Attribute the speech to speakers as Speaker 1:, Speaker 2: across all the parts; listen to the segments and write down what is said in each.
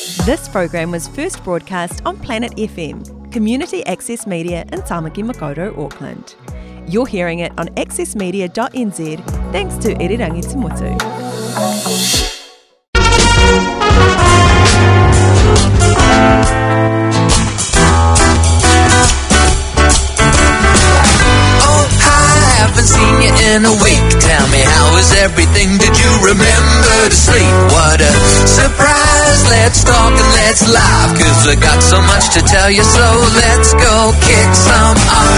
Speaker 1: This program was first broadcast on Planet FM, community access media in Tamaki Makaurau, Auckland. You're hearing it on accessmedia.nz thanks to Irirangi Tumutu.
Speaker 2: Seen you in a week. Tell me, how was everything? Did you remember to sleep? What a surprise. Let's talk and let's laugh, 'cause I got so much to tell you, so let's go kick some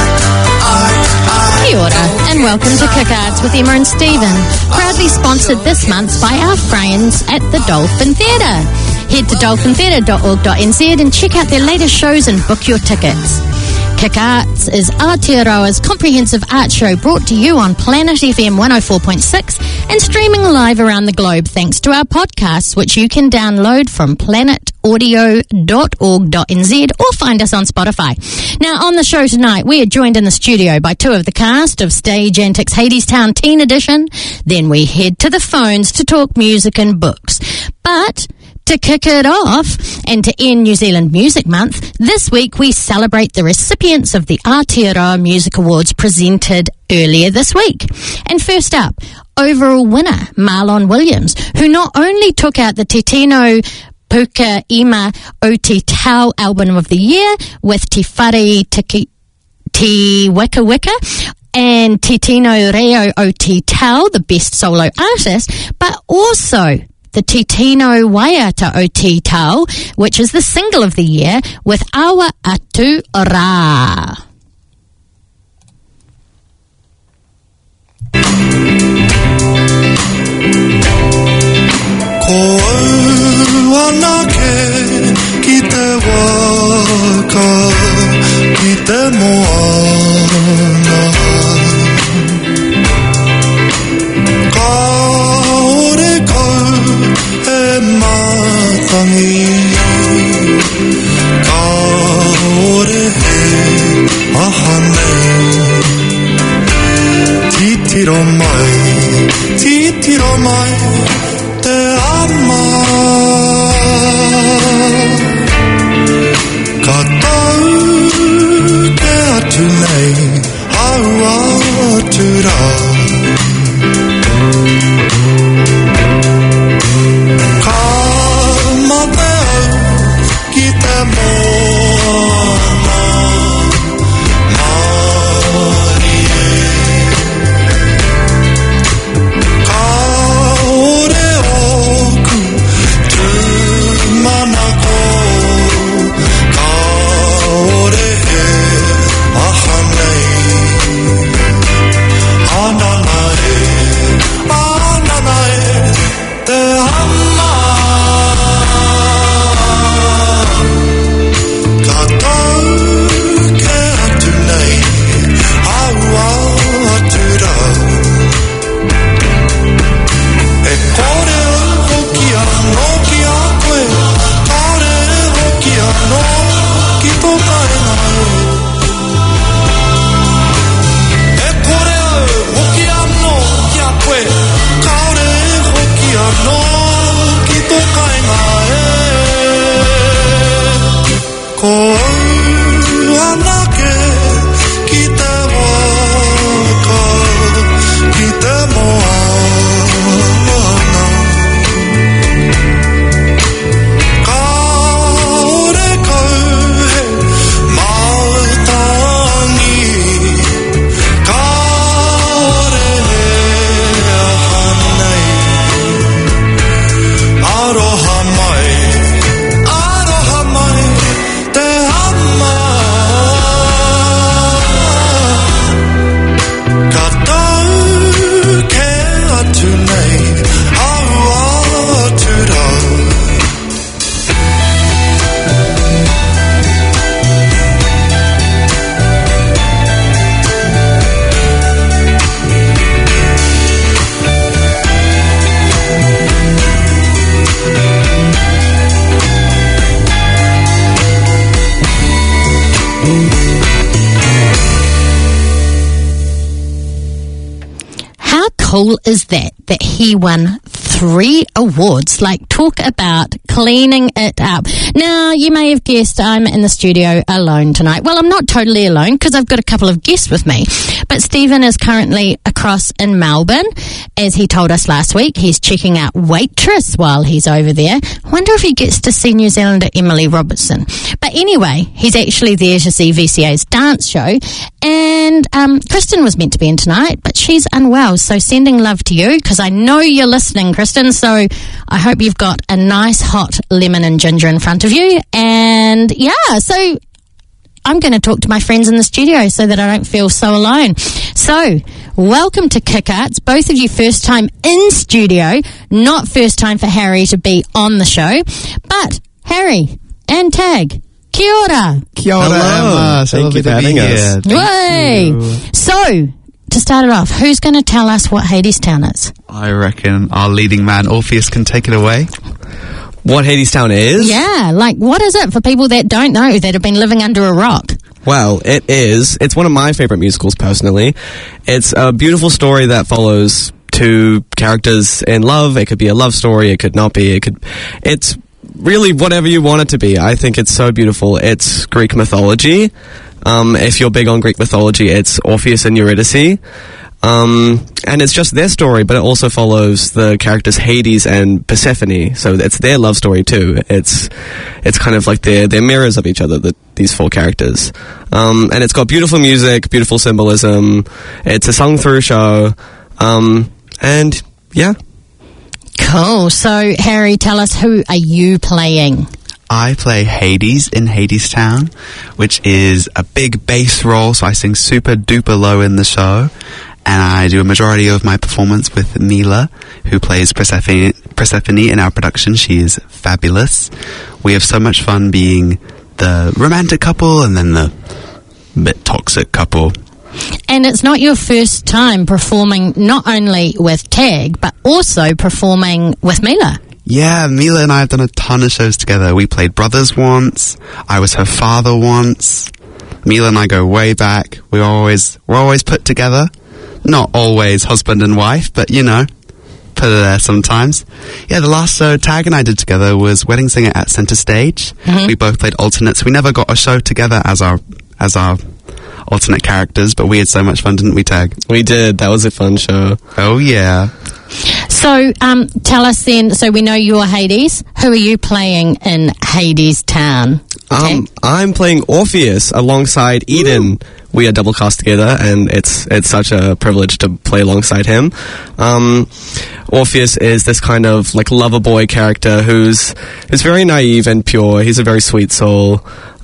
Speaker 2: art.
Speaker 3: Kia ora, and welcome to Kick Arts with Emma and Stephen, proudly sponsored this month by our friends at the Dolphin Theatre. Head to dolphintheatre.org.nz and check out their latest shows and book your tickets. Kick Arts is Aotearoa's comprehensive art show brought to you on Planet FM 104.6 and streaming live around the globe thanks to our podcasts, which you can download from planetaudio.org.nz or find us on Spotify. Now, on the show tonight, we are joined in the studio by two of the cast of Stage Antics Hadestown Teen Edition. Then we head to the phones to talk music and books. But to kick it off and to end New Zealand Music Month, this week we celebrate the recipients of the Aotearoa Music Awards presented earlier this week. And first up, overall winner Marlon Williams, who not only took out the Te Tino Puka Ima o Te Tau Album of the Year with Te Whare Te Weka Weka and Te Tino Reo o Te Tau, the best solo artist, but also the Te Tino Waiata o Te Tau, which is the single of the year with Awa Atu Rā.
Speaker 4: Ko au anake ki te waka, ki te moana. Ka ore kau e matangi, ka ore he ahane. Titiro mai, te ama. Ka tau te atu nei, au atu rā. Ka mate au ki te moana, mari e. Ka ore oku tu manako, ka ore he ahanei. Ananae, te ama. Ka tau ke atu nei, aua atu rā. E kore hoki anō ki a koe, kore hoki anō ki tō taenga. E kore hoki anō ki a koe, kore hoki anō ki tō kainga e. Ko au anake ki te waka, ki te moana. Ka ore kau he matangi, ka ore he ahanei. Aroha mai, te ama. Ka tau ke atu nei, aua atu rā.
Speaker 3: How cool is that he won 3 awards. Like, talk about cleaning it up. Now, you may have guessed I'm in the studio alone tonight. Well, I'm not totally alone because I've got a couple of guests with me. But Stephen is currently across in Melbourne. As he told us last week, he's checking out Waitress while he's over there. I wonder if he gets to see New Zealander Emily Robertson. But anyway, he's actually there to see VCA's dance show. And Kristen was meant to be in tonight, but she's unwell. So sending love to you, because I know you're listening, Kristen. So I hope you've got a nice hot lemon and ginger in front of you. And yeah, so I'm going to talk to my friends in the studio so that I don't feel so alone. So, welcome to Kick Arts. Both of you first time in studio, not first time for Harry to be on the show. But Harry and Tag, kia ora.
Speaker 5: Kia ora, Emma.
Speaker 6: Thank you for having us.
Speaker 3: Way. So, to start it off, who's going to tell us what Hadestown is?
Speaker 5: I reckon our leading man, Orpheus, can take it away.
Speaker 6: What Hadestown is?
Speaker 3: Yeah, like what is it for people that don't know, that have been living under a rock?
Speaker 6: Well, it's one of my favourite musicals personally. It's a beautiful story that follows two characters in love. It could be a love story, it could not be, it's really whatever you want it to be. I think it's so beautiful. It's Greek mythology. If you're big on Greek mythology, it's Orpheus and Eurydice. And it's just their story, but it also follows the characters Hades and Persephone, so it's their love story too. It's kind of like they're mirrors of each other, these four characters. And it's got beautiful music, beautiful symbolism. It's a sung-through show. And yeah.
Speaker 3: Cool. So, Harry, tell us, who are you playing?
Speaker 5: I play Hades in Hadestown, which is a big bass role, so I sing super duper low in the show. And I do a majority of my performance with Mila, who plays Persephone in our production. She is fabulous. We have so much fun being the romantic couple and then the bit toxic couple.
Speaker 3: And it's not your first time performing not only with Tag, but also performing with Mila.
Speaker 5: Yeah, Mila and I have done a ton of shows together. We played brothers once. I was her father once. Mila and I go way back. We're always put together. Not always husband and wife, but you know, put it there sometimes. Yeah, the last show Tag and I did together was Wedding Singer at Centre Stage. Mm-hmm. We both played alternates. We never got a show together as our alternate characters, but we had so much fun, didn't we, Tag?
Speaker 6: We did. That was a fun show.
Speaker 5: Oh, yeah.
Speaker 3: So, tell us then, so we know you're Hades. Who are you playing in Hadestown?
Speaker 6: I'm playing Orpheus alongside Eden. Ooh. We are double cast together, and it's such a privilege to play alongside him. Orpheus is this kind of like lover boy character who's very naive and pure. He's a very sweet soul,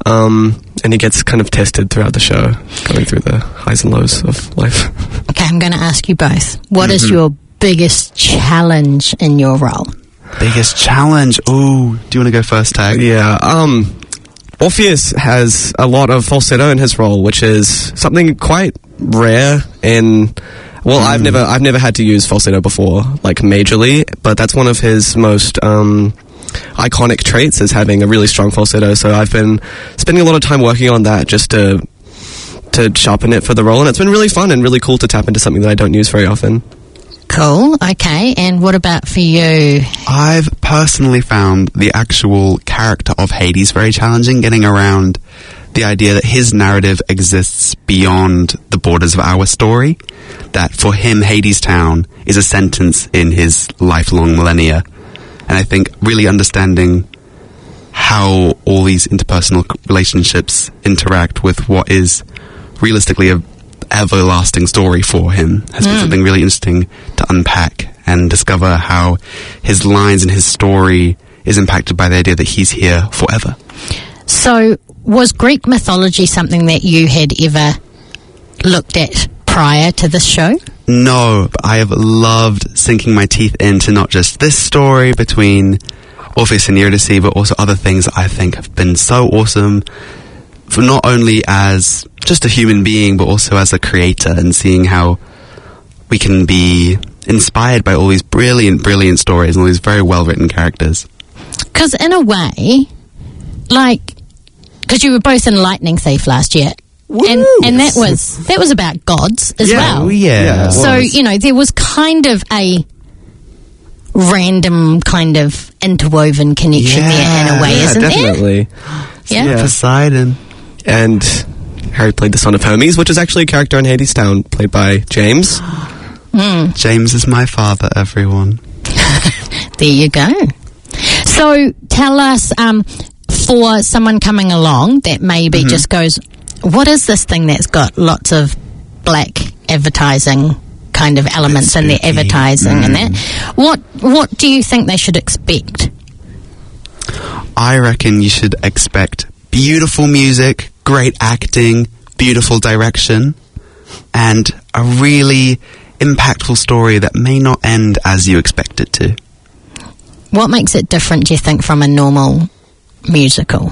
Speaker 6: and he gets kind of tested throughout the show, going through the highs and lows of life. Okay,
Speaker 3: I'm going to ask you both. What is your biggest challenge in your role?
Speaker 5: Biggest challenge? Ooh, do you want to go first, Tag?
Speaker 6: Yeah, Orpheus has a lot of falsetto in his role, which is something quite rare in... Well, I've never had to use falsetto before, like majorly, but that's one of his most iconic traits, is having a really strong falsetto. So I've been spending a lot of time working on that just to sharpen it for the role, and it's been really fun and really cool to tap into something that I don't use very often.
Speaker 3: Cool. Okay. And what about for you?
Speaker 5: I've personally found the actual character of Hades very challenging, getting around the idea that his narrative exists beyond the borders of our story, that for him Hadestown is a sentence in his lifelong millennia. And I think really understanding how all these interpersonal relationships interact with what is realistically a everlasting story for him has been something really interesting to unpack and discover how his lines and his story is impacted by the idea that he's here forever.
Speaker 3: So, was Greek mythology something that you had ever looked at prior to this show?
Speaker 5: No, but I have loved sinking my teeth into not just this story between Orpheus and Eurydice, but also other things that I think have been so awesome, for not only as just a human being, but also as a creator, and seeing how we can be inspired by all these brilliant, brilliant stories and all these very well-written characters.
Speaker 3: Because in a way, like, because you were both in Lightning Thief last year, and that was about gods as well.
Speaker 5: Yeah.
Speaker 3: So, you know, there was kind of random kind of interwoven connection there in a way, isn't
Speaker 6: definitely.
Speaker 3: there? Yeah.
Speaker 5: Poseidon.
Speaker 6: And Harry played the son of Hermes, which is actually a character in Hades Town, played by James.
Speaker 5: James is my father, everyone.
Speaker 3: There you go. So tell us, for someone coming along that maybe just goes, what is this thing that's got lots of black advertising kind of elements in their advertising and that? What do you think they should expect?
Speaker 5: I reckon you should expect beautiful music, great acting, beautiful direction, and a really impactful story that may not end as you expect it to.
Speaker 3: What makes it different, do you think, from a normal musical?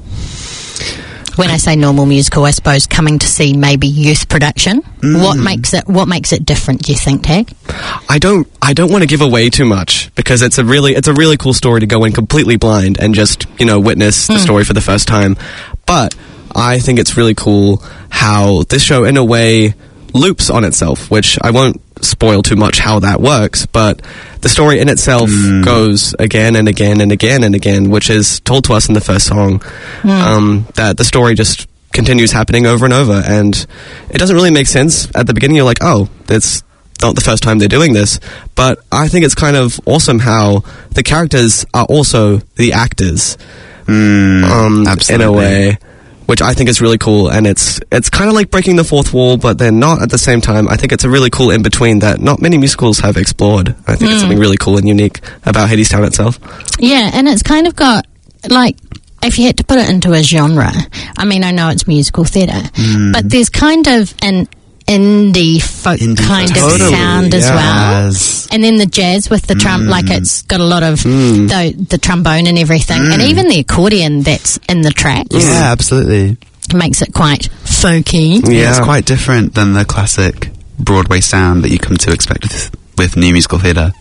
Speaker 3: When I say normal musical, I suppose coming to see maybe youth production. What makes it different, do you think, Tag?
Speaker 6: I don't want to give away too much because it's a really cool story to go in completely blind and just, witness the story for the first time. But I think it's really cool how this show in a way loops on itself, which I won't spoil too much how that works, but the story in itself goes again and again and again and again, which is told to us in the first song, that the story just continues happening over and over, and it doesn't really make sense. At the beginning you're like, oh, that's not the first time they're doing this, but I think it's kind of awesome how the characters are also the actors, in a way, which I think is really cool, and it's kind of like breaking the fourth wall, but they're not at the same time. I think it's a really cool in-between that not many musicals have explored. I think it's something really cool and unique about Hades Town itself. Yeah,
Speaker 3: and it's kind of got, like, if you had to put it into a genre, I mean, I know it's musical theatre, but there's kind of an indie folk kind of sound as well, and then the jazz with the like it's got a lot of the trombone and everything, and even the accordion that's in the tracks.
Speaker 5: Yeah, absolutely.
Speaker 3: Makes it quite folky.
Speaker 5: Yeah, it's quite different than the classic Broadway sound that you come to expect with new musical theatre.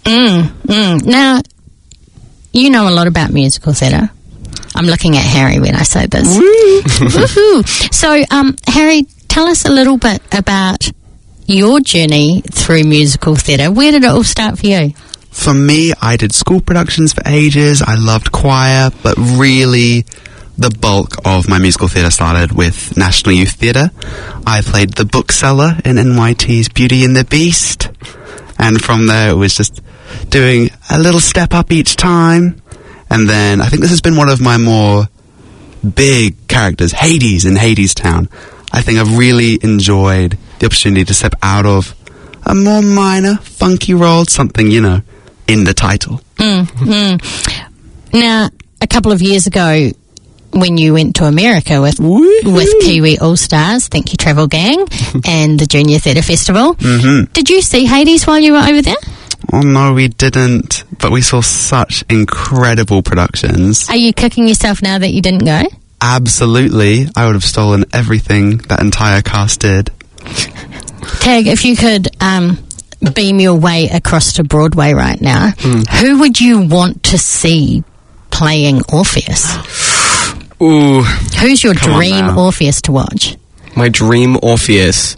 Speaker 3: Now, you know a lot about musical theatre. I'm looking at Harry when I say this. Woohoo! So, Harry, tell us a little bit about your journey through musical theatre. Where did it all start for you?
Speaker 5: For me, I did school productions for ages. I loved choir, but really the bulk of my musical theatre started with National Youth Theatre. I played the bookseller in NYT's Beauty and the Beast, and from there it was just doing a little step up each time. And then I think this has been one of my more big characters, Hades in Hades Town. I think I've really enjoyed the opportunity to step out of a more minor, funky role, something, in the title.
Speaker 3: Now, a couple of years ago, when you went to America with Kiwi All-Stars, Thank You Travel Gang, and the Junior Theatre Festival, did you see Hades while you were over there?
Speaker 5: Oh, no, we didn't, but we saw such incredible productions.
Speaker 3: Are you kicking yourself now that you didn't go?
Speaker 5: Absolutely. I would have stolen everything that entire cast did.
Speaker 3: Tag, if you could beam your way across to Broadway right now, who would you want to see playing Orpheus?
Speaker 6: Ooh.
Speaker 3: Who's your dream Orpheus to watch?
Speaker 6: My dream Orpheus.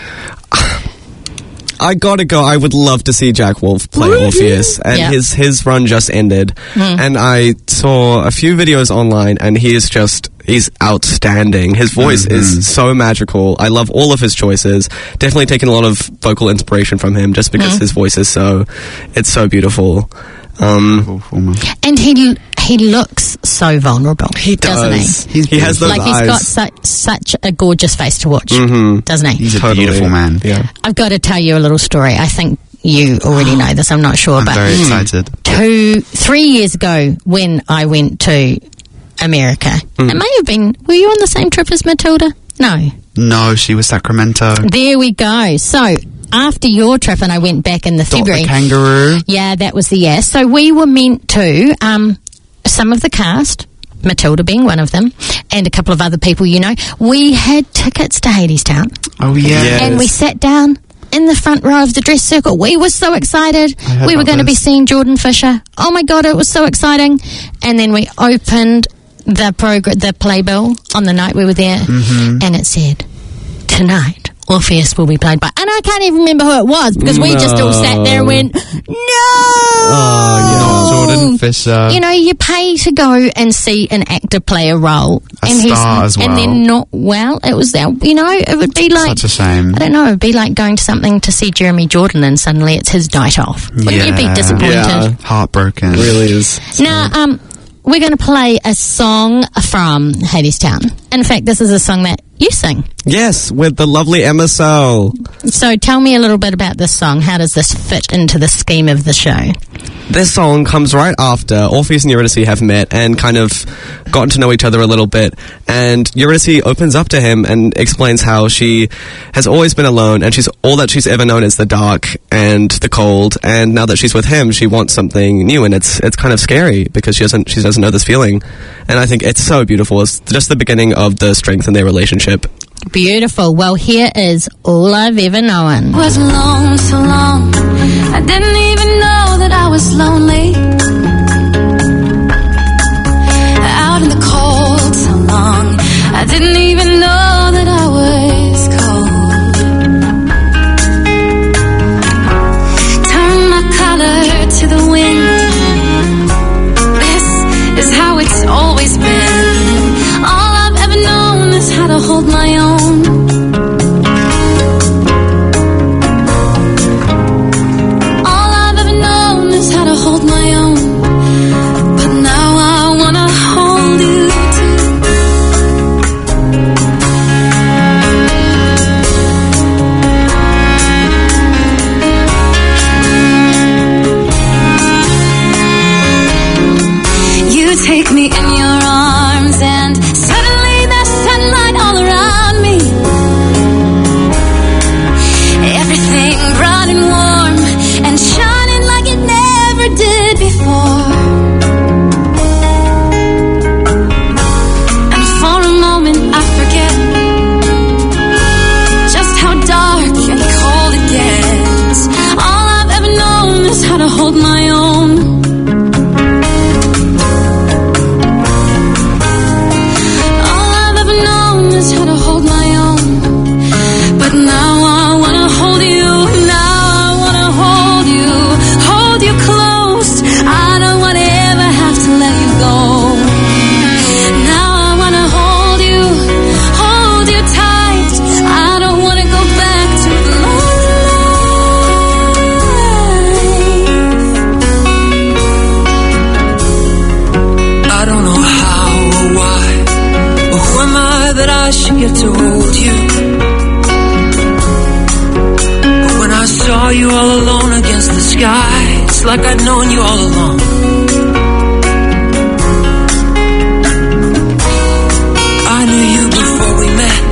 Speaker 6: I gotta go. I would love to see Jack Wolf play Orpheus, and his run just ended. And I saw a few videos online, and he's outstanding. His voice is so magical. I love all of his choices. Definitely taken a lot of vocal inspiration from him, just because his voice is it's so beautiful.
Speaker 3: And he looks so vulnerable.
Speaker 6: He does.
Speaker 3: Doesn't he?
Speaker 6: He has those eyes.
Speaker 3: He's got such a gorgeous face to watch, doesn't he?
Speaker 5: He's a beautiful man.
Speaker 6: Yeah.
Speaker 3: I've got to tell you a little story. I think you already know this. I'm not sure,
Speaker 5: I'm very excited.
Speaker 3: 3 years ago, when I went to America, it may have been. Were you on the same trip as Matilda? No,
Speaker 5: she was Sacramento.
Speaker 3: There we go. So, after your trip, and I went back in the February.
Speaker 5: The kangaroo.
Speaker 3: Yeah, that was the year. So we were meant to, some of the cast, Matilda being one of them, and a couple of other people, we had tickets to Hades Town.
Speaker 5: Oh, yeah.
Speaker 6: Yes.
Speaker 3: And we sat down in the front row of the dress circle. We were so excited. We were going to be seeing Jordan Fisher. Oh my God, it was so exciting. And then we opened the playbill on the night we were there, and it said, "Tonight Orpheus will be played by, and I can't even remember who it was because we just all sat there and went,
Speaker 5: Jordan Fisher.
Speaker 3: You know, you pay to go and see an actor play a role,
Speaker 5: A star as well.
Speaker 3: and they're not well. It was that, you know, it would be like
Speaker 5: Such a shame.
Speaker 3: I don't know. It would be like going to something to see Jeremy Jordan, and suddenly it's his night off. Wouldn't you be disappointed?
Speaker 6: Yeah.
Speaker 5: Heartbroken.
Speaker 6: It really is.
Speaker 3: Now, we're going to play a song from Hadestown. In fact, this is a song that you sing.
Speaker 6: Yes, with the lovely Emma Searle.
Speaker 3: So tell me a little bit about this song. How does this fit into the scheme of the show?
Speaker 6: This song comes right after Orpheus and Eurydice have met and kind of gotten to know each other a little bit. And Eurydice opens up to him and explains how she has always been alone and all that she's ever known is the dark and the cold. And now that she's with him, she wants something new, and it's kind of scary because she doesn't know this feeling. And I think it's so beautiful. It's just the beginning of the strength in their relationship.
Speaker 3: Beautiful. Well, here is All I've Ever Known.
Speaker 7: Was alone so long, I didn't even know that I was lonely. Out in the cold so long, I didn't even know that I was cold. Turn my collar to the wind. This is how it's always been. All I've ever known is how to hold my own. Take me in your arms and suddenly there's sunlight all around me. Everything bright and warm and shining like it never did before. And for a moment I forget just how dark and cold it gets. All I've ever known is how to hold my own. Get to hold you, but when I saw you all alone against the sky, it's like I'd known you all along. I knew you before we met,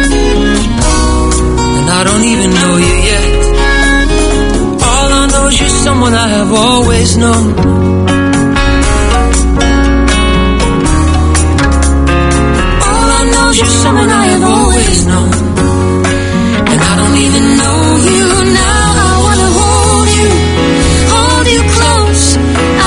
Speaker 7: and I don't even know you yet. All I know is you're someone I have always known. You're someone I have always known, and I don't even know you now. I wanna hold you close.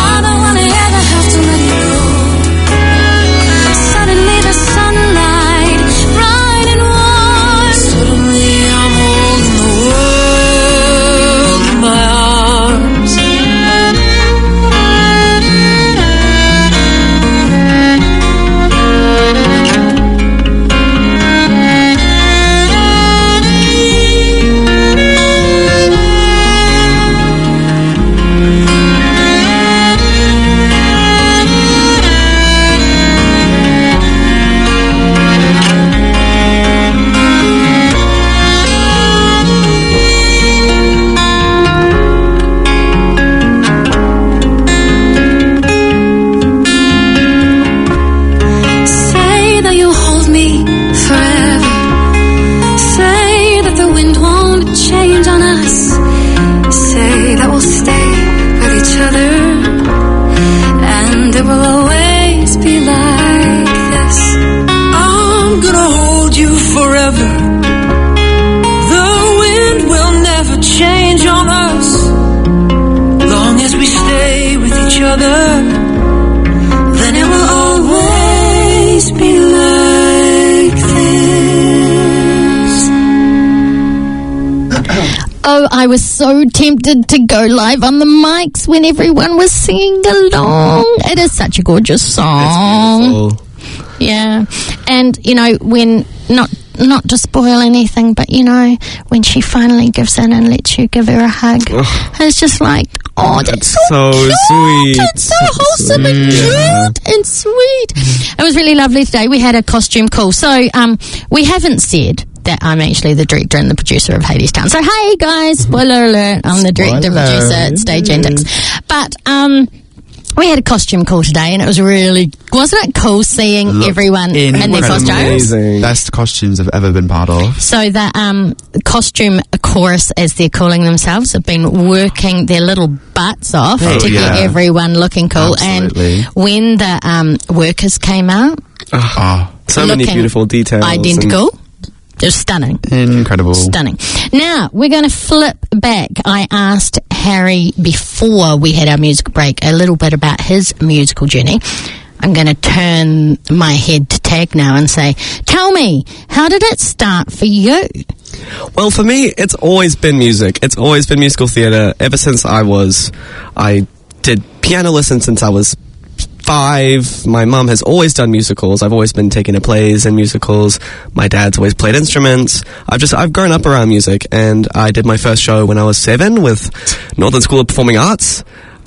Speaker 3: I was so tempted to go live on the mics when everyone was singing along. It is such a gorgeous song.
Speaker 6: It's beautiful.
Speaker 3: Yeah. And, when, not to spoil anything, but, when she finally gives in and lets you give her a hug, it's just like, oh, that's so cute.
Speaker 6: Sweet.
Speaker 3: It's so wholesome and cute and sweet. It was really lovely today. We had a costume call. So, we haven't said that I'm actually the director and the producer of Hadestown. So, hey, guys, spoiler alert, I'm the director and producer at Stage Antics. But, we had a costume call today, and it was really, wasn't it cool seeing everyone in their costumes?
Speaker 6: Amazing.
Speaker 5: Best costumes I've ever been part of.
Speaker 3: So the costume chorus, as they're calling themselves, have been working their little butts off to get everyone looking cool.
Speaker 5: Absolutely.
Speaker 3: And when the workers came out,
Speaker 6: So many beautiful details.
Speaker 3: Identical. It was stunning.
Speaker 5: Incredible.
Speaker 3: Stunning. Now, we're going to flip back. I asked Harry before we had our music break a little bit about his musical journey. I'm going to turn my head to Tag now and say, tell me, how did it start for you?
Speaker 6: Well, for me, it's always been music. It's always been musical theatre ever since I did piano lessons since I was 5. My mum has always done musicals. I've always been taken to plays and musicals. My dad's always played instruments. I've grown up around music, and I did my first show when I was 7 with Northern School of Performing Arts.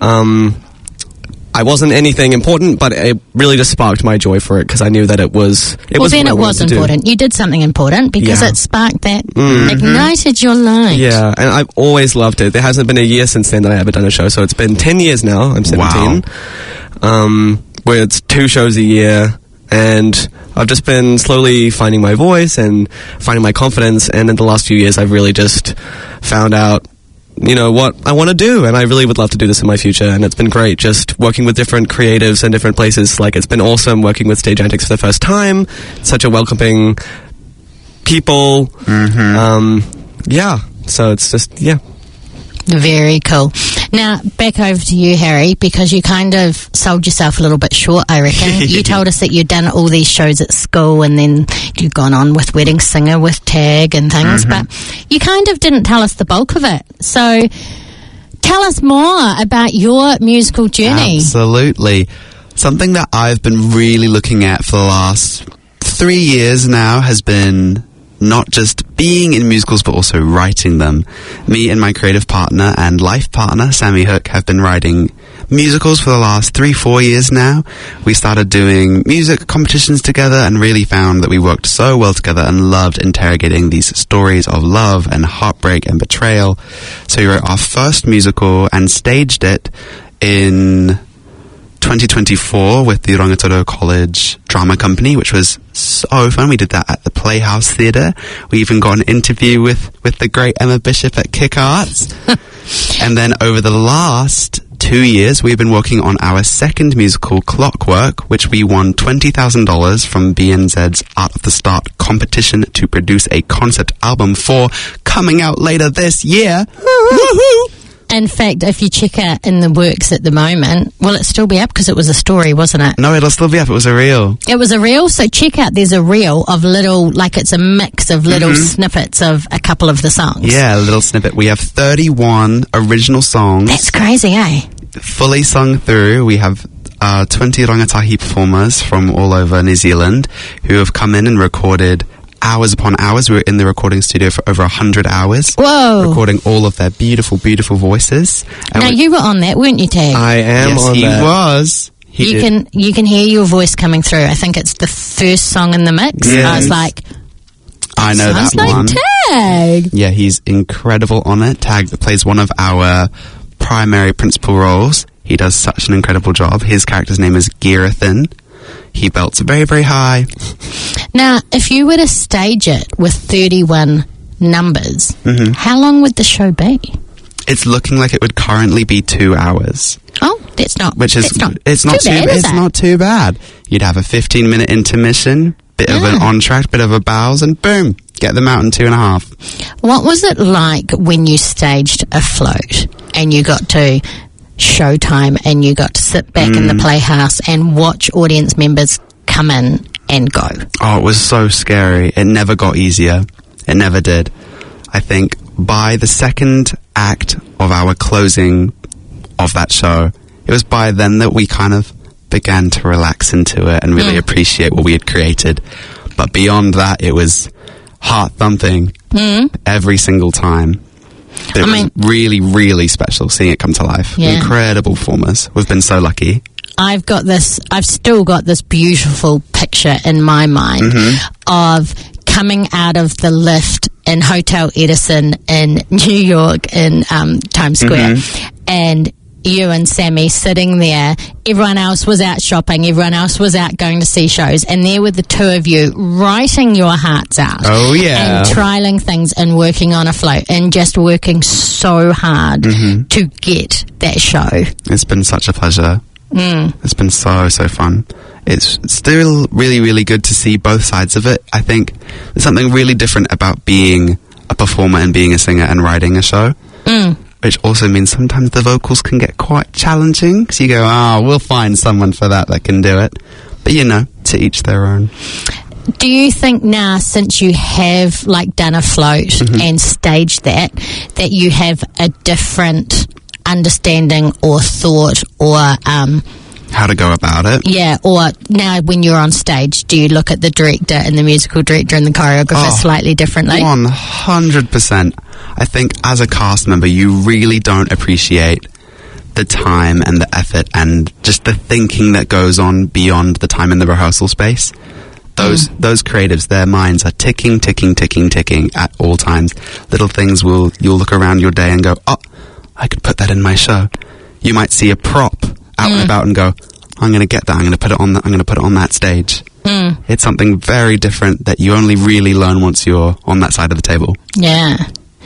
Speaker 6: I wasn't anything important, but it really just sparked my joy for it because I knew that it was
Speaker 3: important. You did something important because it sparked that, ignited your light.
Speaker 6: Yeah, and I've always loved it. There hasn't been a year since then that I haven't done a show, so it's been 10 years now. I'm 17.
Speaker 5: Wow.
Speaker 6: Where it's 2 shows a year, and I've just been slowly finding my voice and finding my confidence, and in the last few years I've really just found out what I want to do, and I really would love to do this in my future, and it's been great just working with different creatives and different places. Like, it's been awesome working with Stage Antics for the first time. Such a welcoming people. So it's just,
Speaker 3: Very cool. Now, back over to you, Harry, because you kind of sold yourself a little bit short, I reckon. You told us that you'd done all these shows at school, and then you'd gone on with Wedding Singer with Tag and things, but you kind of didn't tell us the bulk of it. So tell us more about your musical journey.
Speaker 5: Absolutely. Something that I've been really looking at for the last 3 years now has been not just being in musicals, but also writing them. Me and my creative partner and life partner, Sammy Hook, have been writing musicals for the last 3-4 years now. We started doing music competitions together and really found that we worked so well together and loved interrogating these stories of love and heartbreak and betrayal. So we wrote our first musical and staged it in 2024 with the Rangitoto College Drama Company, which was so fun. We did that at the Playhouse Theatre. We even got an interview with the great Emma Bishop at Kick Arts. And then over the last 2 years, we've been working on our second musical, Clockwork, which we won $20,000 from BNZ's Art of the Start competition to produce a concept album for, coming out later this year. Woohoo!
Speaker 3: In fact, if you check out in the works at the moment, will it still be up? Because it was a story, wasn't it?
Speaker 5: No, it'll still be up. It was a reel.
Speaker 3: It was a reel? So check out, there's a reel of little, like it's a mix of little snippets of a couple of the songs.
Speaker 5: Yeah, a little snippet. We have 31 original songs.
Speaker 3: That's crazy, eh?
Speaker 5: Fully sung through. We have 20 rangatahi performers from all over New Zealand who have come in and recorded hours upon hours. We were in the recording studio for over 100 hours.
Speaker 3: Whoa.
Speaker 5: Recording all of their beautiful, beautiful voices. And
Speaker 3: now, you were on that, weren't you, Tag?
Speaker 6: I am on that.
Speaker 5: Yes, he was.
Speaker 3: You can hear your voice coming through. I think it's the first song in the mix.
Speaker 5: Yes.
Speaker 3: I was like,
Speaker 5: I know
Speaker 3: sounds
Speaker 5: that
Speaker 3: like
Speaker 5: one.
Speaker 3: Tag.
Speaker 5: Yeah, he's incredible on it. Tag plays one of our primary principal roles. He does such an incredible job. His character's name is Gerathan. He belts very, very high.
Speaker 3: Now, if you were to stage it with 31 numbers, how long would the show be?
Speaker 5: It's looking like it would currently be 2 hours.
Speaker 3: Oh, it's not
Speaker 5: not too bad. You'd have a 15-minute intermission, bit of an entr'acte, bit of a bows, and boom, get them out in 2.5.
Speaker 3: What was it like when you staged A Float and you got to showtime and you got to sit back in the Playhouse and watch audience members come in and go?
Speaker 5: Oh, it was so scary. It never got easier. It never did. I think by the second act of our closing of that show, it was by then that we kind of began to relax into it and really appreciate what we had created. But beyond that, it was heart-thumping every single time. It was really, really special seeing it come to life.
Speaker 3: Yeah.
Speaker 5: Incredible performers. We've been so lucky.
Speaker 3: I've still got this beautiful picture in my mind of coming out of the lift in Hotel Edison in New York in Times Square, and you and Sammy sitting there. Everyone else was out shopping, everyone else was out going to see shows, and there were the two of you writing your hearts out.
Speaker 5: Oh, yeah.
Speaker 3: And trialling things and working on a float and just working so hard to get that show.
Speaker 5: It's been such a pleasure. It's been so fun. It's still really, really good to see both sides of it. I think there's something really different about being a performer and being a singer and writing a show. Which also means sometimes the vocals can get quite challenging. So you go, we'll find someone for that can do it. But, to each their own.
Speaker 3: Do you think now, since you have done a float and staged that you have a different understanding or thought or
Speaker 5: how to go about it?
Speaker 3: Yeah, or now when you're on stage, do you look at the director and the musical director and the choreographer slightly differently?
Speaker 5: 100%. I think as a cast member, you really don't appreciate the time and the effort and just the thinking that goes on beyond the time in the rehearsal space. Those creatives, their minds are ticking at all times. Little things you'll look around your day and go, I could put that in my show. You might see a prop out and about and go, I'm going to get that. I'm going to put it on that stage. It's something very different that you only really learn once you're on that side of the table.
Speaker 3: Yeah.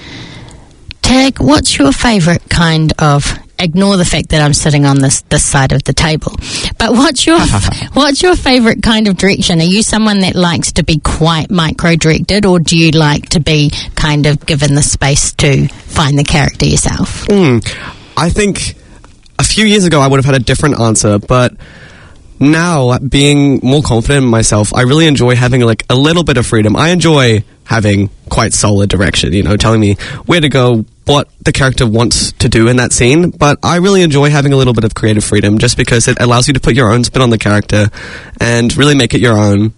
Speaker 3: Tag, what's your favourite kind of? Ignore the fact that I'm sitting on this side of the table. But what's your favourite kind of direction? Are you someone that likes to be quite micro-directed, or do you like to be kind of given the space to find the character yourself?
Speaker 6: I think a few years ago I would have had a different answer, but now, being more confident in myself, I really enjoy having a little bit of freedom. I enjoy having quite solid direction, telling me where to go, what the character wants to do in that scene, but I really enjoy having a little bit of creative freedom just because it allows you to put your own spin on the character and really make it your own.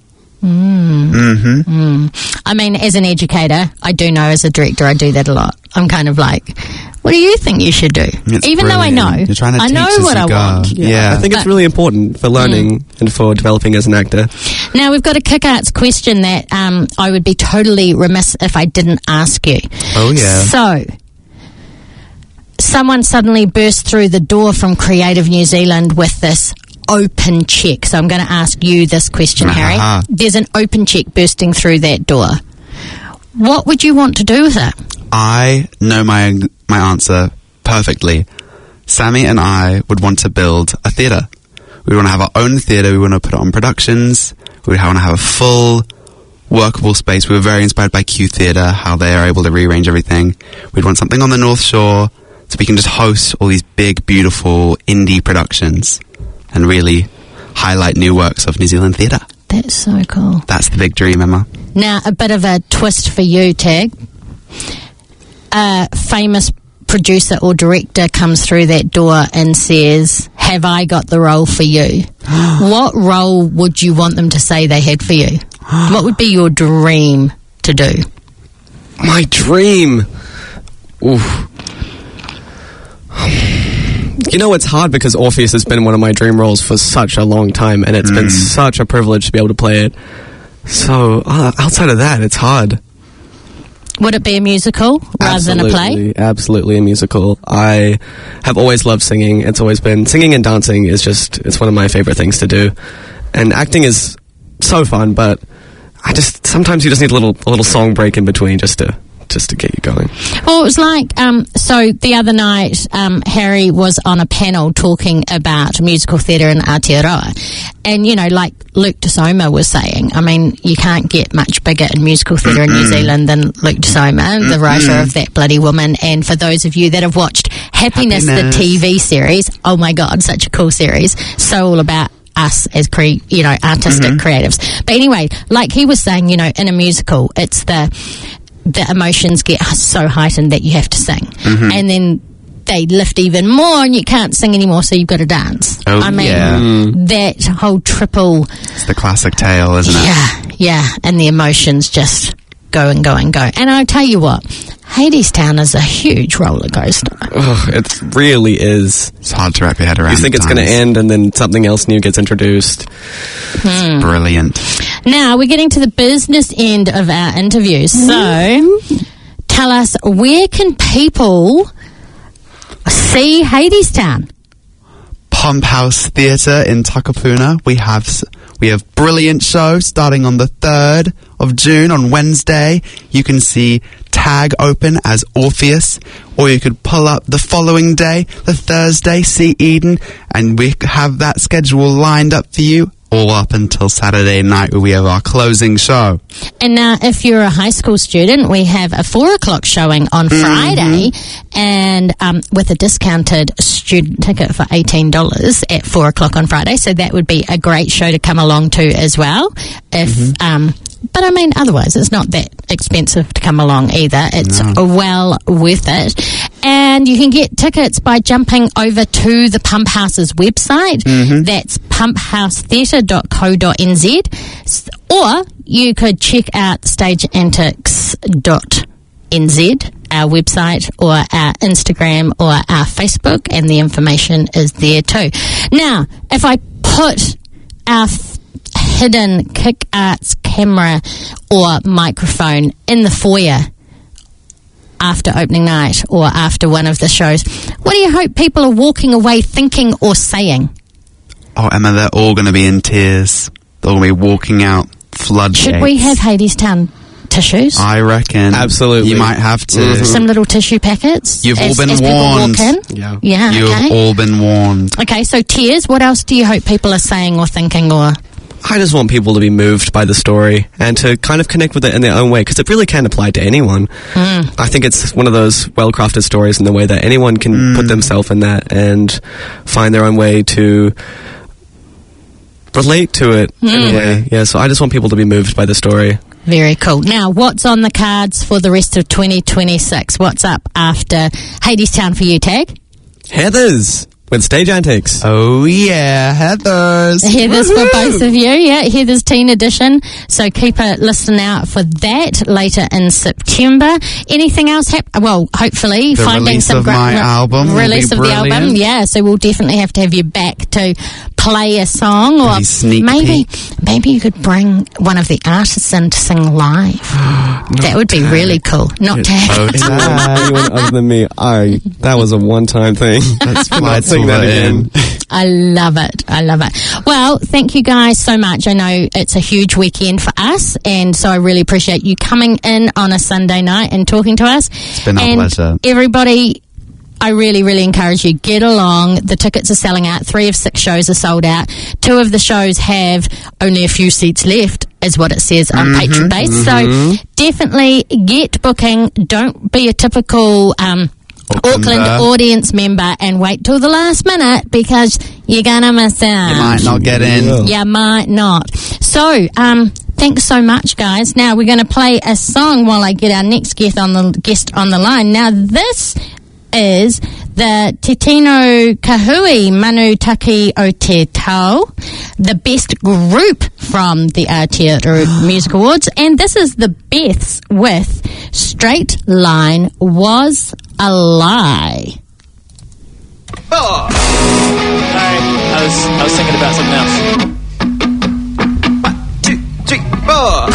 Speaker 3: I mean, as an educator, I do know as a director I do that a lot. I'm kind of like, what do you think you should do? Even though I know,
Speaker 5: You're trying to
Speaker 3: I
Speaker 5: teach
Speaker 3: know
Speaker 5: as
Speaker 3: what
Speaker 5: you
Speaker 3: I
Speaker 5: go.
Speaker 3: want.
Speaker 5: Yeah.
Speaker 6: I think it's really important for learning and for developing as an actor.
Speaker 3: Now, we've got a kick-arts question that I would be totally remiss if I didn't ask you.
Speaker 5: Oh, yeah.
Speaker 3: So, someone suddenly burst through the door from Creative New Zealand with this open check. So I'm going to ask you this question, Harry. There's an open check bursting through that door. What would you want to do with it?
Speaker 5: I know my answer perfectly. Sammy and I would want to build a theatre. We want to have our own theatre. We want to put it on productions. We want to have a full workable space. We were very inspired by Q Theatre, how they are able to rearrange everything. We'd want something on the North Shore so we can just host all these big, beautiful indie productions and really highlight new works of New Zealand theatre.
Speaker 3: That's so cool.
Speaker 5: That's the big dream, Emma.
Speaker 3: Now, a bit of a twist for you, Tag. A famous producer or director comes through that door and says, have I got the role for you? What role would you want them to say they had for you? What would be your dream to do?
Speaker 6: My dream? Oof. It's hard because Orpheus has been one of my dream roles for such a long time, and it's been such a privilege to be able to play it. So, outside of that, it's hard.
Speaker 3: Would it be a musical rather than a play?
Speaker 6: Absolutely a musical. I have always loved singing. It's always been... Singing and dancing is it's one of my favorite things to do. And acting is so fun, but sometimes you just need a little song break in between just to get you going.
Speaker 3: Well, it was like, so the other night, Harry was on a panel talking about musical theatre in Aotearoa. And, like Luke Tasoma was saying, I mean, you can't get much bigger in musical theatre in New Zealand than Luke Tasoma, the writer of That Bloody Woman. And for those of you that have watched Happiness, the TV series, oh my God, such a cool series. So all about us as artistic creatives. But anyway, like he was saying, in a musical, it's the the emotions get so heightened that you have to sing.
Speaker 5: Mm-hmm.
Speaker 3: And then they lift even more and you can't sing anymore, so you've got to dance.
Speaker 5: Oh,
Speaker 3: I mean,
Speaker 5: yeah.
Speaker 3: that whole triple...
Speaker 5: It's the classic tale, isn't it?
Speaker 3: Yeah, and the emotions just go and go and go. And I'll tell you what, Hadestown is a huge roller coaster.
Speaker 6: Oh, it really is.
Speaker 5: It's hard to wrap your head around.
Speaker 6: You think it's going to end and then something else new gets introduced.
Speaker 5: It's brilliant.
Speaker 3: Now, we're getting to the business end of our interview. So, tell us, where can people see Hadestown?
Speaker 5: Pump House Theatre in Takapuna. We have brilliant show starting on the 3rd of June on Wednesday. You can see Tag open as Orpheus, or you could pull up the following day, the Thursday, see Eden, and we have that schedule lined up for you all up until Saturday night where we have our closing show.
Speaker 3: And now, if you're a high school student, we have a 4 o'clock showing on Friday, and with a discounted student ticket for $18 at 4 o'clock on Friday. So that would be a great show to come along to as well. If but I mean, otherwise, it's not that expensive to come along either. It's well worth it. And you can get tickets by jumping over to the Pump House's website. That's pumpHousetheatre.co.nz. Or you could check out stageantics.nz, our website, or our Instagram, or our Facebook, and the information is there too. Now, if I put our hidden Kick Arts camera or microphone in the foyer after opening night or after one of the shows, what do you hope people are walking away thinking or saying?
Speaker 5: Oh, Emma, they're all going to be in tears. They're going to be walking out floodgates.
Speaker 3: Should we have Hadestown tissues?
Speaker 5: I reckon.
Speaker 6: Absolutely.
Speaker 5: You might have to.
Speaker 3: Some little tissue packets?
Speaker 5: You've all been
Speaker 3: as
Speaker 5: warned.
Speaker 3: people walk in?
Speaker 6: Yeah.
Speaker 5: You've
Speaker 3: okay.
Speaker 5: all been warned.
Speaker 3: Okay, so tears. What else do you hope people are saying or thinking or...
Speaker 6: I just want people to be moved by the story and to kind of connect with it in their own way, because it really can apply to anyone. I think it's one of those well-crafted stories in the way that anyone can put themselves in that and find their own way to relate to it in a way. Yeah, so I just want people to be moved by the story.
Speaker 3: Very cool. Now, what's on the cards for the rest of 2026? What's up after Hadestown for you, Tag?
Speaker 6: Heathers with Stage Antics.
Speaker 5: Oh, yeah, Heathers.
Speaker 3: Heathers for both of you. Yeah, Heathers Teen Edition. So keep a listen out for that later in September. Anything else well, hopefully
Speaker 5: The
Speaker 3: finding
Speaker 5: release
Speaker 3: some
Speaker 5: of my album will
Speaker 3: release
Speaker 5: be
Speaker 3: of the album.
Speaker 5: brilliant.
Speaker 3: Yeah, so we'll definitely have to have you back to play a song, or
Speaker 5: Maybe sneak
Speaker 3: maybe you could bring one of the artists in to sing live. That would be really cool. Not Tag.
Speaker 6: Anyone other than me, that was a one-time thing.
Speaker 5: Let's
Speaker 6: Not
Speaker 5: fly
Speaker 6: sing that again.
Speaker 3: I love it. I love it. Well, thank you guys so much. I know it's a huge weekend for us, and so I really appreciate you coming in on a Sunday night and talking to us.
Speaker 5: It's been our pleasure.
Speaker 3: Everybody, I really, really encourage you, get along. The tickets are selling out. 3 of 6 shows are sold out. 2 of the shows have only a few seats left, is what it says on Patron Base. So definitely get booking. Don't be a typical Auckland audience member and wait till the last minute, because you're gonna miss out.
Speaker 5: You might not get in.
Speaker 3: You might not. So, thanks so much, guys. Now we're going to play a song while I get our next guest on the line. Now this is the Te Tino Kahui Manu Taki o Te Tau, the best group from the Aotearoa Music Awards, and this is the Beths with Straight Line Was a Lie.
Speaker 8: Oh. Sorry, I was thinking about something else. 1, 2, 3, 4.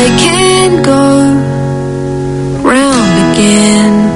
Speaker 7: can go round again.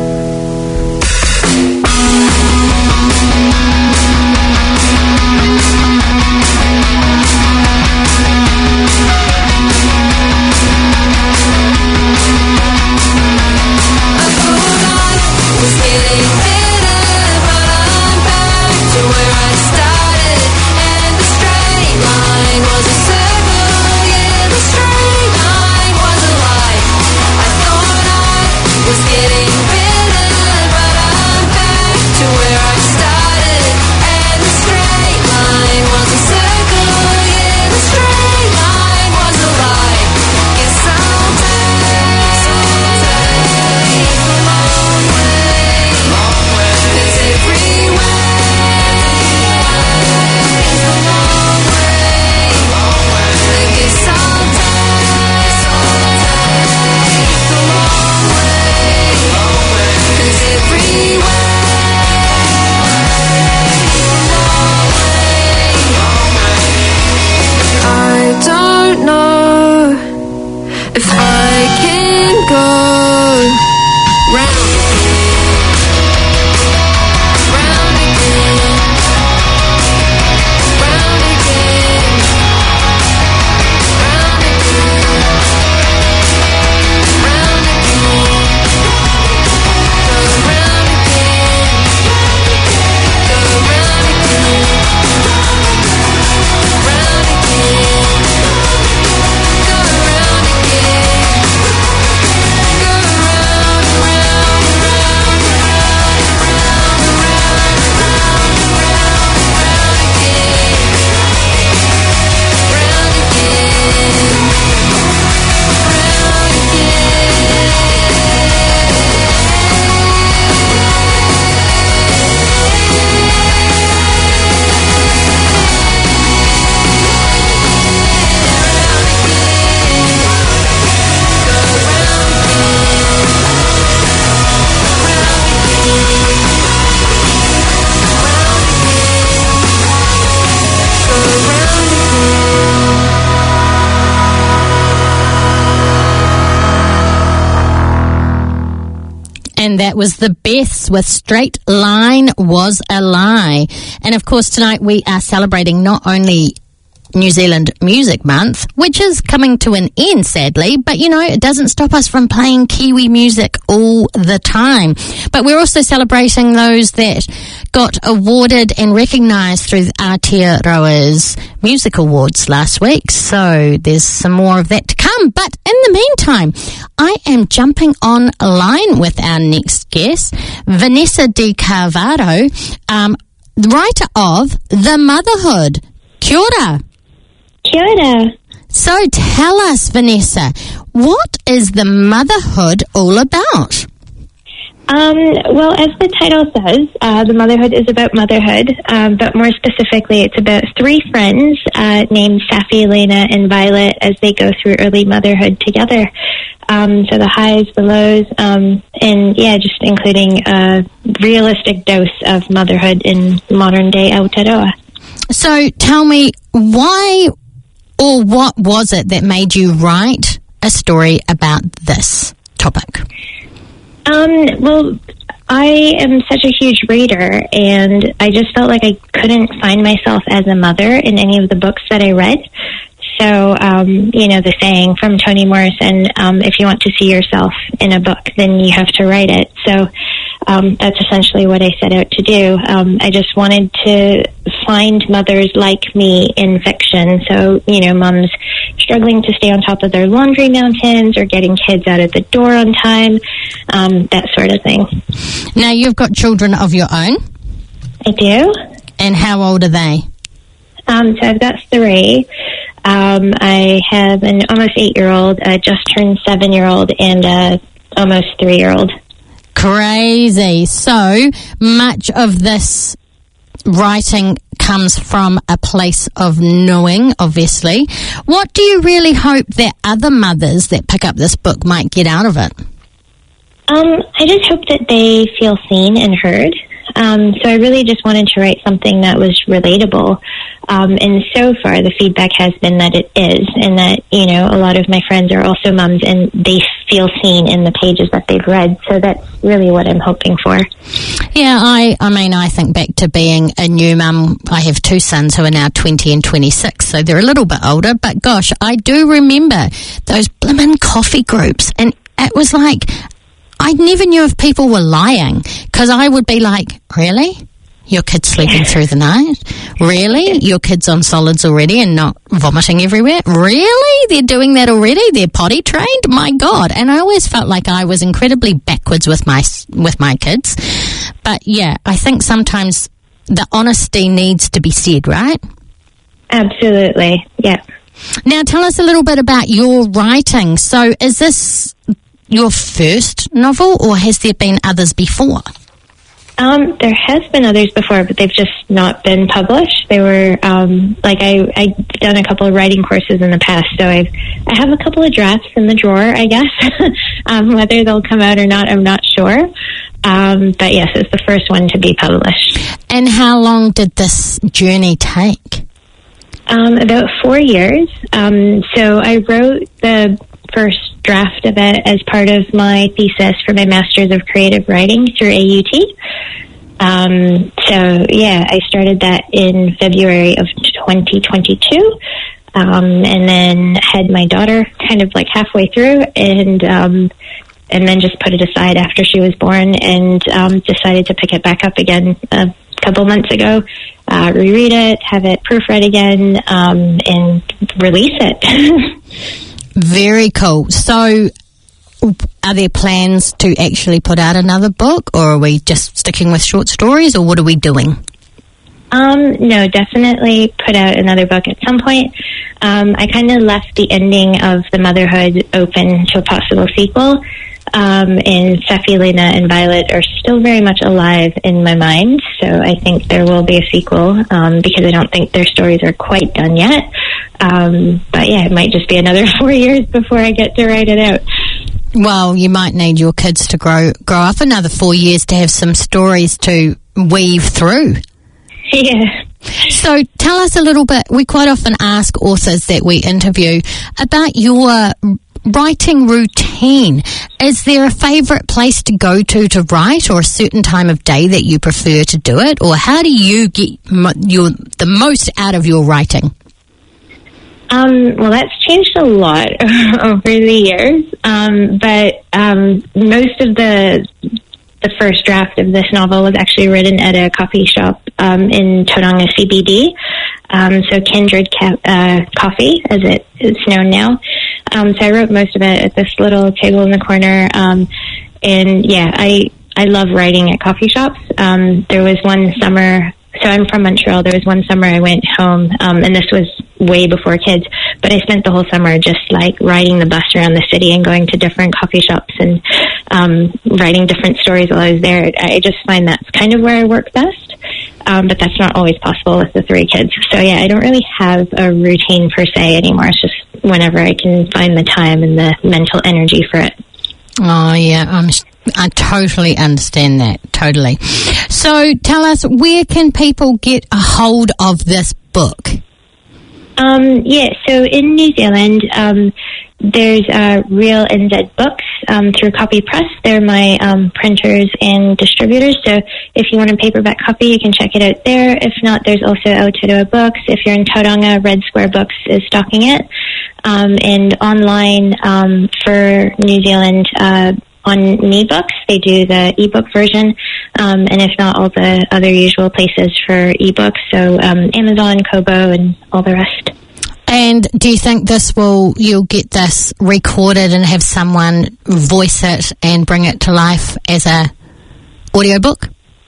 Speaker 3: And that was the Beths with Straight Line Was a Lie. And of course, tonight we are celebrating not only New Zealand Music Month, which is coming to an end, sadly, but you know, it doesn't stop us from playing Kiwi music all the time. But we're also celebrating those that got awarded and recognised through the Aotearoa's Music Awards last week. So there's some more of that to come. But in the meantime, I am jumping online with our next guest, Vanessa Di Carvalho, writer of The Motherhood. Kia ora.
Speaker 9: Kia ora.
Speaker 3: So tell us, Vanessa, what is The Motherhood all about?
Speaker 9: Well, as the title says, The Motherhood is about motherhood, but more specifically, it's about three friends named Safi, Elena, and Violet as they go through early motherhood together. So the highs, the lows, and yeah, just including a realistic dose of motherhood in modern-day Aotearoa.
Speaker 3: So tell me, why or what was it that made you write a story about this topic?
Speaker 9: Well, I am such a huge reader, and I just felt like I couldn't find myself as a mother in any of the books that I read. So, you know, the saying from Toni Morrison, if you want to see yourself in a book, then you have to write it. So that's essentially what I set out to do. I just wanted to find mothers like me in fiction. So, you know, moms struggling to stay on top of their laundry mountains or getting kids out of the door on time, that sort of thing.
Speaker 3: Now, you've got children of your own?
Speaker 9: I do.
Speaker 3: And how old are they?
Speaker 9: So I've got three. I have an almost 8-year-old, just turned 7-year-old, and almost 3-year-old.
Speaker 3: Crazy. So much of this writing comes from a place of knowing, obviously. What do you really hope that other mothers that pick up this book might get out of it?
Speaker 9: I just hope that they feel seen and heard. So I really just wanted to write something that was relatable. And so far, the feedback has been that it is, and that, you know, a lot of my friends are also moms, and they feel seen in the pages that they've read. So that's really what I'm hoping for.
Speaker 3: Yeah, I mean, I think back to being a new mum. I have two sons who are now 20 and 26, so they're a little bit older. But gosh, I do remember those blimmin' coffee groups, and it was like, I never knew if people were lying, because I would be like, really? Your kid's sleeping through the night? Really? Your kid's on solids already and not vomiting everywhere? Really? They're doing that already? They're potty trained? My God. And I always felt like I was incredibly backwards with my kids. But yeah, I think sometimes the honesty needs to be said, right?
Speaker 9: Absolutely, yeah.
Speaker 3: Now tell us a little bit about your writing. So is this your first novel, or has there been others before?
Speaker 9: There has been others before, but they've just not been published. They were, I've done a couple of writing courses in the past, so I have a couple of drafts in the drawer, I guess. Whether they'll come out or not, I'm not sure. But yes, it's the first one to be published.
Speaker 3: And how long did this journey take?
Speaker 9: About 4 years. So I wrote the first draft of it as part of my thesis for my Master's of Creative Writing through AUT. So yeah, I started that in February of 2022, and then had my daughter kind of like halfway through, and then just put it aside after she was born, and decided to pick it back up again a couple months ago, reread it, have it proofread again, and release it.
Speaker 3: Very cool. So are there plans to actually put out another book, or are we just sticking with short stories, or what are we doing?
Speaker 9: No, definitely put out another book at some point. I kind of left the ending of the motherhood open to a possible sequel. And Pfeffy, Lena, and Violet are still very much alive in my mind, so I think there will be a sequel, because I don't think their stories are quite done yet. But yeah, it might just be another 4 years before I get to write it out.
Speaker 3: Well, you might need your kids to grow up another 4 years to have some stories to weave through.
Speaker 9: Yeah.
Speaker 3: So tell us a little bit. We quite often ask authors that we interview about your writing routine. Is there a favourite place to go to write, or a certain time of day that you prefer to do it? Or how do you get the most out of your writing?
Speaker 9: Well, that's changed a lot over the years. But most of the first draft of this novel was actually written at a coffee shop in Tauranga CBD. So Kindred Coffee, as it is known now. So I wrote most of it at this little table in the corner. And yeah, I love writing at coffee shops. There was one summer, so I'm from Montreal. There was one summer I went home, and this was way before kids, but I spent the whole summer just like riding the bus around the city and going to different coffee shops and writing different stories while I was there. I just find that's kind of where I work best. But that's not always possible with the 3 kids. So yeah, I don't really have a routine per se anymore. It's just whenever I can find the time and the mental energy for it.
Speaker 3: Oh yeah, I totally understand that, totally. So tell us, where can people get a hold of this book?
Speaker 9: Yeah, so in New Zealand, there's Real NZ Books through Copy Press. They're my printers and distributors. So if you want a paperback copy, you can check it out there. If not, there's also Aotearoa Books. If you're in Tauranga, Red Square Books is stocking it. And online for New Zealand, on NeBooks, they do the ebook version, and if not, all the other usual places for ebooks, so Amazon, Kobo, and all the rest.
Speaker 3: And do you think you'll get this recorded and have someone voice it and bring it to life as a audiobook?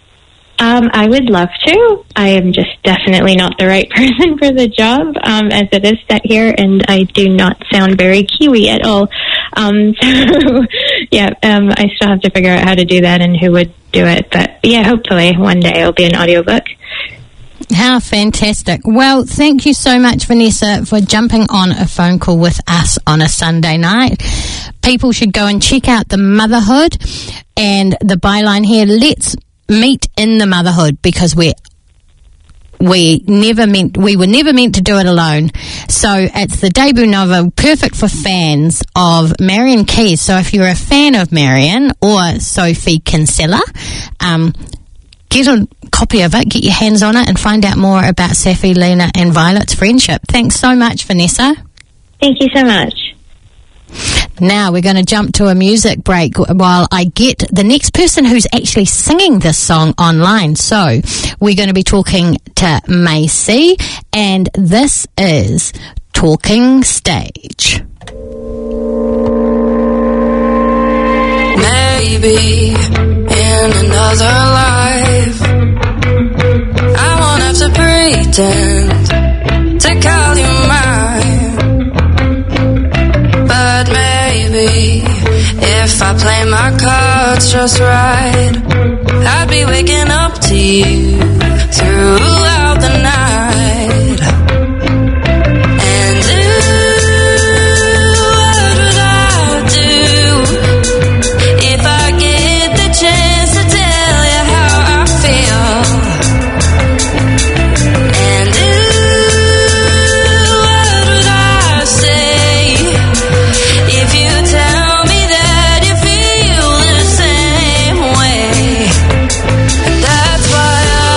Speaker 9: I would love to. I am just definitely not the right person for the job, as it is set here, and I do not sound very Kiwi at all. So, yeah, I still have to figure out how to do that and who would do it. But, yeah, hopefully one day it'll be an audiobook.
Speaker 3: How fantastic. Well, thank you so much, Vanessa, for jumping on a phone call with us on a Sunday night. People should go and check out The Motherhood, and the byline here, let's meet in the motherhood because we were never meant to do it alone. So it's the debut novel, perfect for fans of Marian Keyes. So if you're a fan of Marian or Sophie Kinsella, get a copy of it, get your hands on it, and find out more about Sophie, Lena and Violet's friendship. Thanks so much, Vanessa.
Speaker 9: Thank you so much.
Speaker 3: Now we're going to jump to a music break while I get the next person who's actually singing this song online. So we're going to be talking to Macy, and this is Talking Stage.
Speaker 7: Maybe in another life I won't have to pretend to call you mine. But maybe if I play my cards just right, I'd be waking up to you throughout the night. And what would I do if I get the chance to tell you how I feel? And what would I say if you tell me that you feel the same way? And that's why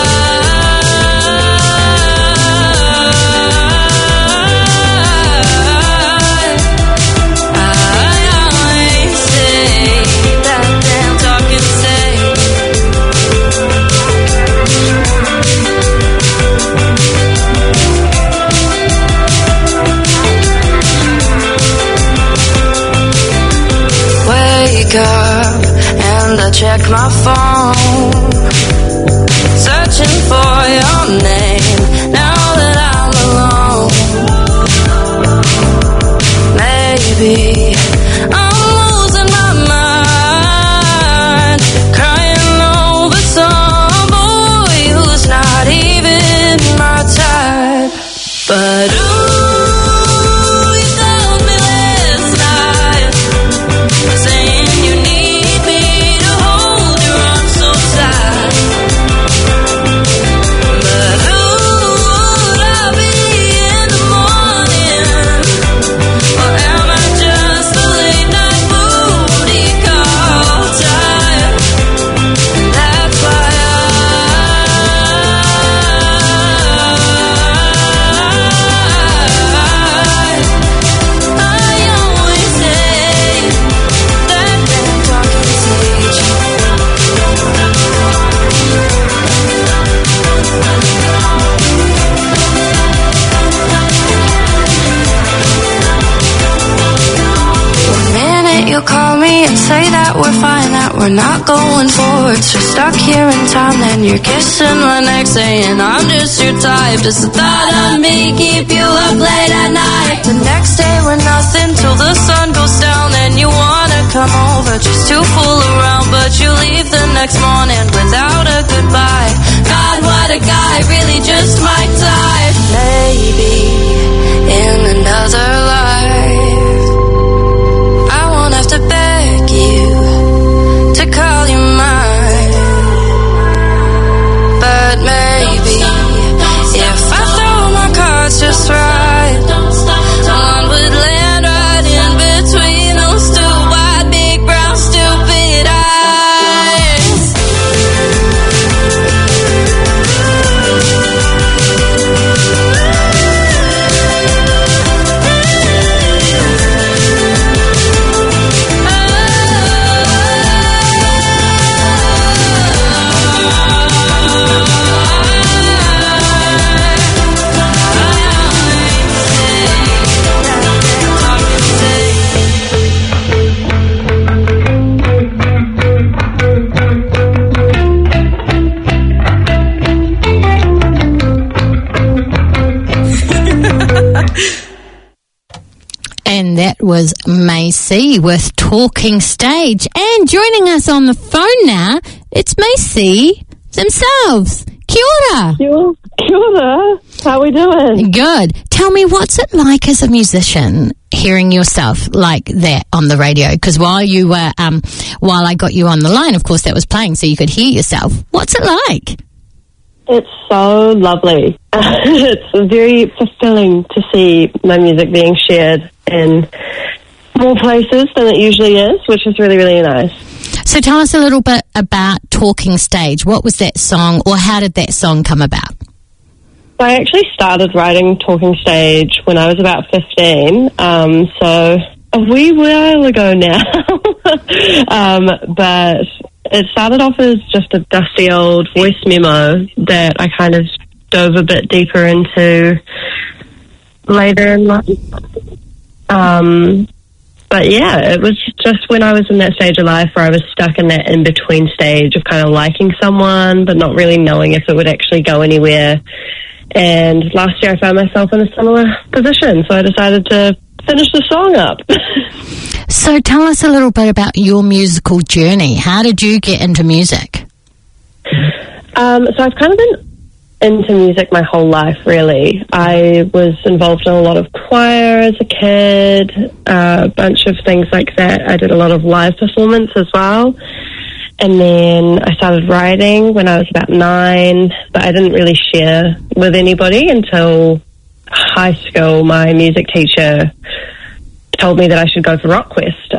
Speaker 7: I always say that damn talking stage. Wake up and I check my phone, searching for your name now that I'm alone. Maybe I'm losing my mind, crying over some boy who's not even my type. But ooh, you told me last night, saying you need me to hold your arms so tight. But who would I be in the morning? Or am I just a late night booty call type? And that's why I always say that damn talking stage. One minute you call me and say that we're fine, that we're not going forward, so stuck here in time. Then you're kissing my neck saying I'm just your type. Does the thought of me keep you up late at night? The next day we're nothing till the sun goes down. Then you wanna come over just to fool around, but you leave the next morning without a goodbye. God, what a guy, really just my type. Maybe in another life I won't have to beg you to call you mine. But maybe if I throw my cards just right, someone would land right in between those two wide, big, brown, stupid eyes.
Speaker 3: And that was Macy with Talking Stage. And joining us on the phone now, it's Macy themselves. Kia ora.
Speaker 10: Kia ora. How we doing?
Speaker 3: Good. Tell me, what's it like as a musician hearing yourself like that on the radio? Because while you were, while I got you on the line, of course, that was playing so you could hear yourself. What's it like?
Speaker 10: It's so lovely. It's very fulfilling to see my music being shared in more places than it usually is, which is really, really nice.
Speaker 3: So tell us a little bit about Talking Stage. What was that song, or how did that song come about?
Speaker 10: I actually started writing Talking Stage when I was about 15, so a wee while ago now. But it started off as just a dusty old voice memo that I kind of dove a bit deeper into later in life. But yeah, it was just when I was in that stage of life where I was stuck in that in-between stage of kind of liking someone but not really knowing if it would actually go anywhere. And last year I found myself in a similar position, so I decided to finish the song up.
Speaker 3: So tell us a little bit about your musical journey. How did you get into music?
Speaker 10: So I've kind of been into music my whole life, really. I was involved in a lot of choir as a kid, a bunch of things like that. I did a lot of live performance as well. And then I started writing when I was about 9, but I didn't really share with anybody until high school. My music teacher told me that I should go for RockQuest.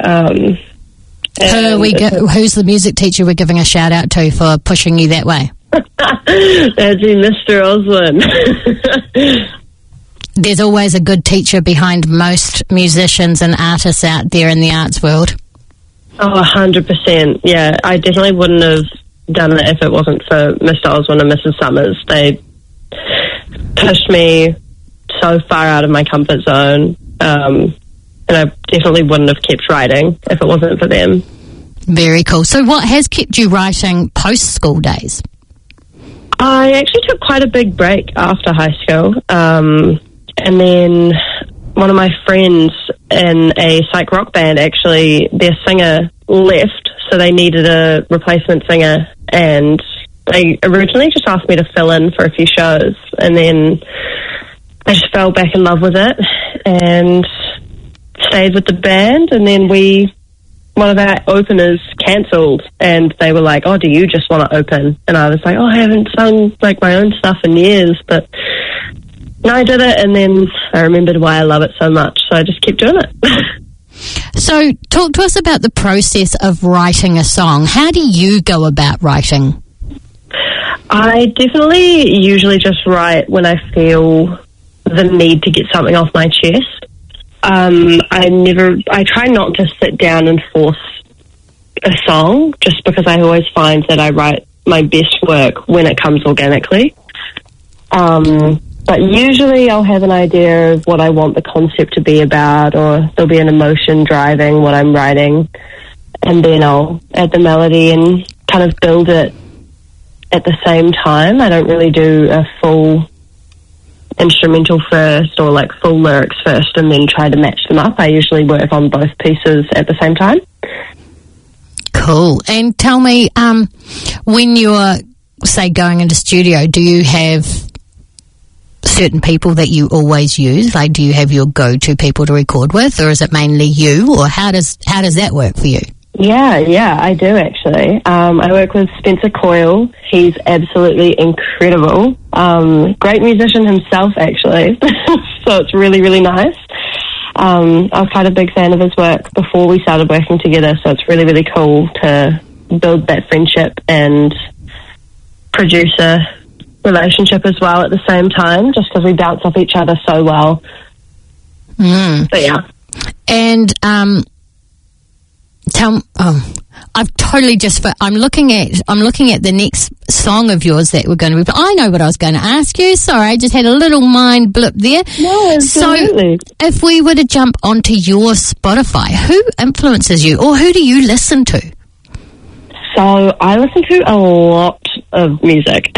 Speaker 3: Who's the music teacher we're giving a shout out to for pushing you that way?
Speaker 10: That's Mr. Osborne.
Speaker 3: There's always a good teacher behind most musicians and artists out there in the arts world.
Speaker 10: Oh, 100%. Yeah, I definitely wouldn't have done it if it wasn't for Mr. Osborne and Mrs. Summers. They pushed me so far out of my comfort zone, and I definitely wouldn't have kept writing if it wasn't for them.
Speaker 3: Very cool. So what has kept you writing post-school days?
Speaker 10: I actually took quite a big break after high school, and then one of my friends in a psych rock band, actually, their singer left, so they needed a replacement singer, and they originally just asked me to fill in for a few shows, and then I just fell back in love with it and stayed with the band. And then one of our openers cancelled, and they were like, oh, do you just want to open? And I was like, oh, I haven't sung like my own stuff in years, but no, I did it, and then I remembered why I love it so much, so I just kept doing it.
Speaker 3: So talk to us about the process of writing a song. How do you go about writing?
Speaker 10: I definitely usually just write when I feel the need to get something off my chest. I try not to sit down and force a song, just because I always find that I write my best work when it comes organically. But usually I'll have an idea of what I want the concept to be about, or there'll be an emotion driving what I'm writing, and then I'll add the melody and kind of build it at the same time. I don't really do a full instrumental first or like full lyrics first and then try to match them up. I usually work on both pieces at the same time.
Speaker 3: Cool. And tell me, when you're, say, going into studio, do you have certain people that you always use? Like, do you have your go-to people to record with, or is it mainly you, or how does that work for you?
Speaker 10: Yeah, I do actually. I work with Spencer Coyle. He's absolutely incredible. Great musician himself, actually. So it's really, really nice. I was quite a big fan of his work before we started working together, so it's really, really cool to build that friendship and producer relationship as well at the same time, just because we bounce off each other so well. But yeah.
Speaker 3: And I've totally I'm looking at the next song of yours that we're going to be. I know what I was going to ask you. Sorry, I just had a little mind blip there.
Speaker 10: No, absolutely.
Speaker 3: So, if we were to jump onto your Spotify, who influences you, or who do you listen to?
Speaker 10: So I listen to a lot of music.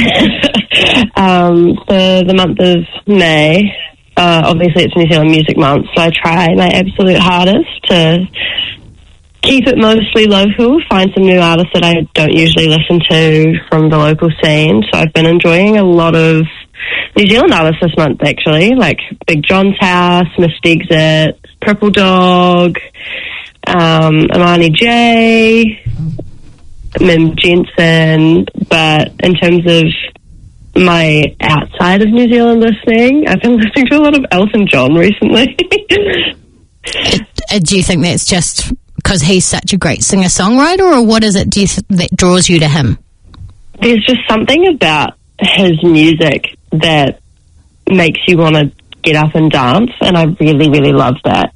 Speaker 10: For the month of May, obviously it's New Zealand Music Month, so I try my absolute hardest to keep it mostly local, find some new artists that I don't usually listen to from the local scene. So I've been enjoying a lot of New Zealand artists this month, actually, like Big John's House, Mist Exit, Purple Dog, Amani J, Mim Jensen. But in terms of my outside of New Zealand listening, I've been listening to a lot of Elton John recently.
Speaker 3: Do you think that's just because he's such a great singer-songwriter, or what is it that draws you to him?
Speaker 10: There's just something about his music that makes you want to get up and dance, and I really, really love that.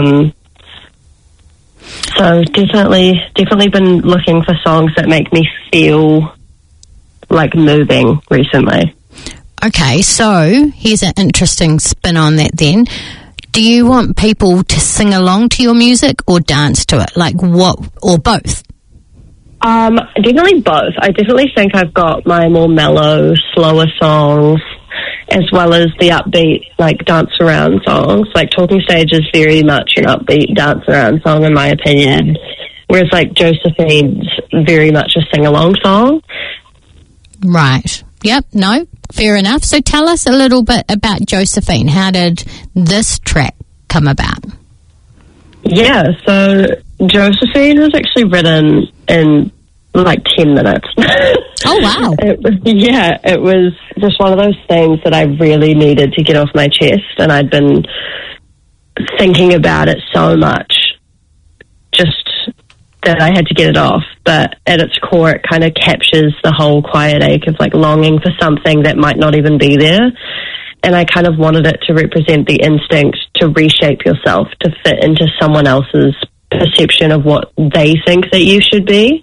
Speaker 10: So definitely been looking for songs that make me feel like moving recently. Okay,
Speaker 3: so here's an interesting spin on that then. Do you want people to sing along to your music or dance to it? Like what, or both?
Speaker 10: Definitely both. I definitely think I've got my more mellow, slower songs, as well as the upbeat, like, dance around songs. Like, Talking Stage is very much an upbeat dance around song, in my opinion. Whereas, like, Josephine's very much a sing-along song.
Speaker 3: Right. Yep. No, fair enough. So tell us a little bit about Josephine. How did this track come about?
Speaker 10: Yeah, so Josephine was actually written in like 10 minutes.
Speaker 3: Oh, wow.
Speaker 10: It was just one of those things that I really needed to get off my chest, and I'd been thinking about it so much, just that I had to get it off. But at its core, it kind of captures the whole quiet ache of like longing for something that might not even be there. And I kind of wanted it to represent the instinct to reshape yourself to fit into someone else's perception of what they think that you should be.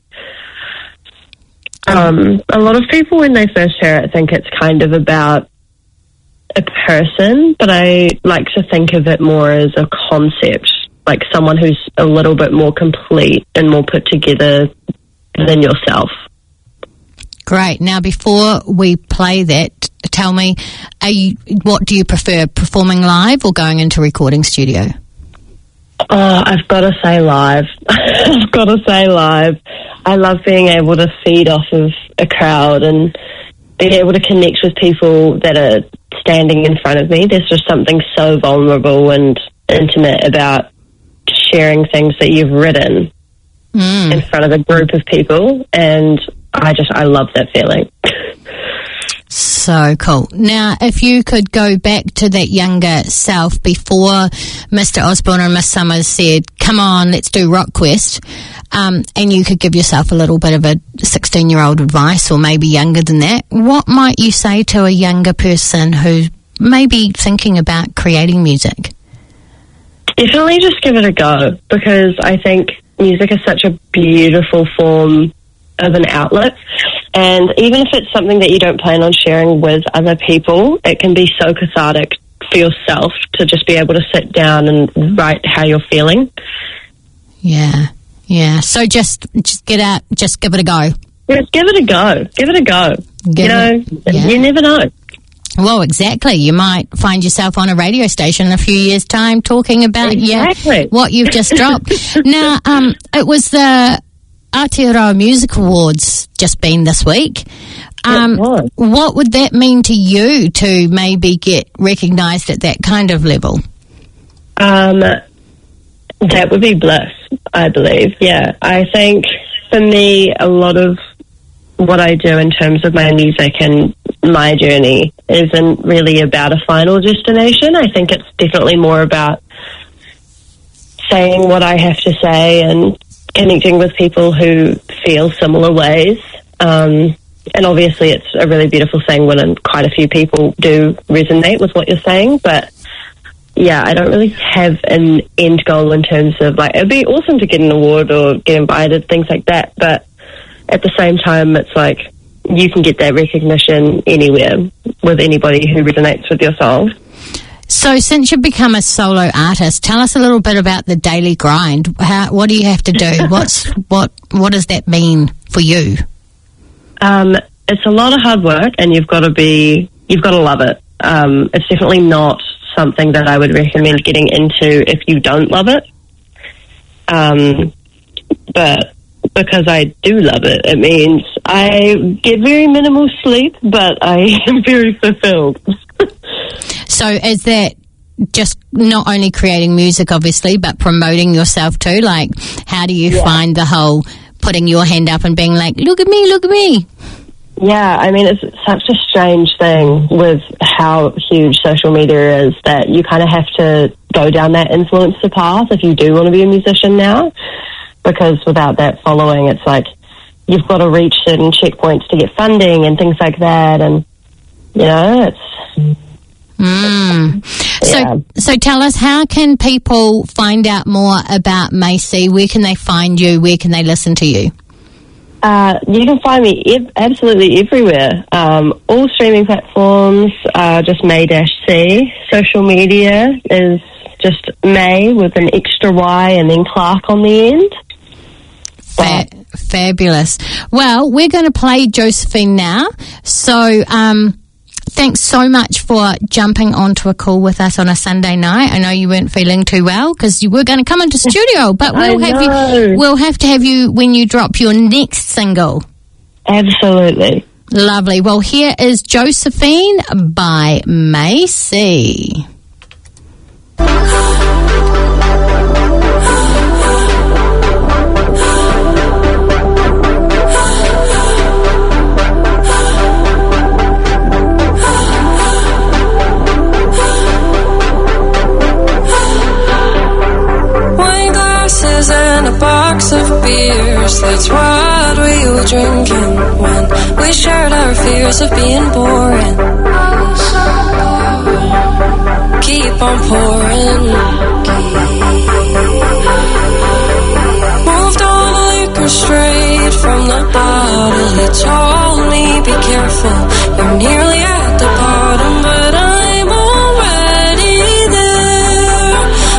Speaker 10: A lot of people, when they first hear it, think it's kind of about a person, but I like to think of it more as a concept, like someone who's a little bit more complete and more put together than yourself.
Speaker 3: Great. Now, before we play that, tell me, what do you prefer, performing live or going into recording studio?
Speaker 10: Oh, I've got to say live. I've got to say live. I love being able to feed off of a crowd and being able to connect with people that are standing in front of me. There's just something so vulnerable and intimate about sharing things that you've written in front of a group of people, and I love that feeling.
Speaker 3: So cool. Now, if you could go back to that younger self before Mr. Osborne and Miss Summers said, come on, let's do Rock Quest, and you could give yourself a little bit of a 16-year-old advice, or maybe younger than that, what might you say to a younger person who may be thinking about creating music?
Speaker 10: Definitely just give it a go, because I think music is such a beautiful form of an outlet. And even if it's something that you don't plan on sharing with other people, it can be so cathartic for yourself to just be able to sit down and write how you're feeling.
Speaker 3: Yeah. So just get out, just give it a go.
Speaker 10: Just give it a go. Give it a go. You never know.
Speaker 3: Well, exactly. You might find yourself on a radio station in a few years' time talking about what you've just dropped. Now, it was the Aotearoa Music Awards just been this week. What would that mean to you to maybe get recognised at that kind of level?
Speaker 10: That would be bliss, I believe. Yeah, I think for me, a lot of what I do in terms of my music and my journey isn't really about a final destination. I think it's definitely more about saying what I have to say and connecting with people who feel similar ways. And obviously it's a really beautiful thing when quite a few people do resonate with what you're saying. But yeah, I don't really have an end goal in terms of, like, it'd be awesome to get an award or get invited, things like that. But at the same time, it's like you can get that recognition anywhere with anybody who resonates with your song.
Speaker 3: So since you've become a solo artist, tell us a little bit about the daily grind. What do you have to do? What does that mean for you?
Speaker 10: It's a lot of hard work, and you've got to love it. It's definitely not something that I would recommend getting into if you don't love it. But because I do love it. It means I get very minimal sleep, but I am very fulfilled.
Speaker 3: So is that just not only creating music, obviously, but promoting yourself too? Like, how do you find the whole putting your hand up and being like, look at me, look at me?
Speaker 10: Yeah, I mean, it's such a strange thing with how huge social media is that you kind of have to go down that influencer path if you do want to be a musician now, because without that following, it's like you've got to reach certain checkpoints to get funding and things like that, and, you know, it's...
Speaker 3: So tell us, how can people find out more about Macy? Where can they find you? Where can they listen to you?
Speaker 10: You can find me absolutely everywhere. All streaming platforms are just May-C. Social media is just May with an extra Y and then Clark on the end.
Speaker 3: Fabulous. Well, we're going to play Josephine now. So thanks so much for jumping onto a call with us on a Sunday night. I know you weren't feeling too well because you were going to come into studio, but we'll have to have you when you drop your next single.
Speaker 10: Absolutely.
Speaker 3: Lovely. Well, here is Josephine by May-C.
Speaker 7: And a box of beers, that's what we were drinking when we shared our fears of being boring. Keep on pouring. Moved all the liquor straight from the bottle. They told me be careful, you're nearly at the bottom, but I'm already there.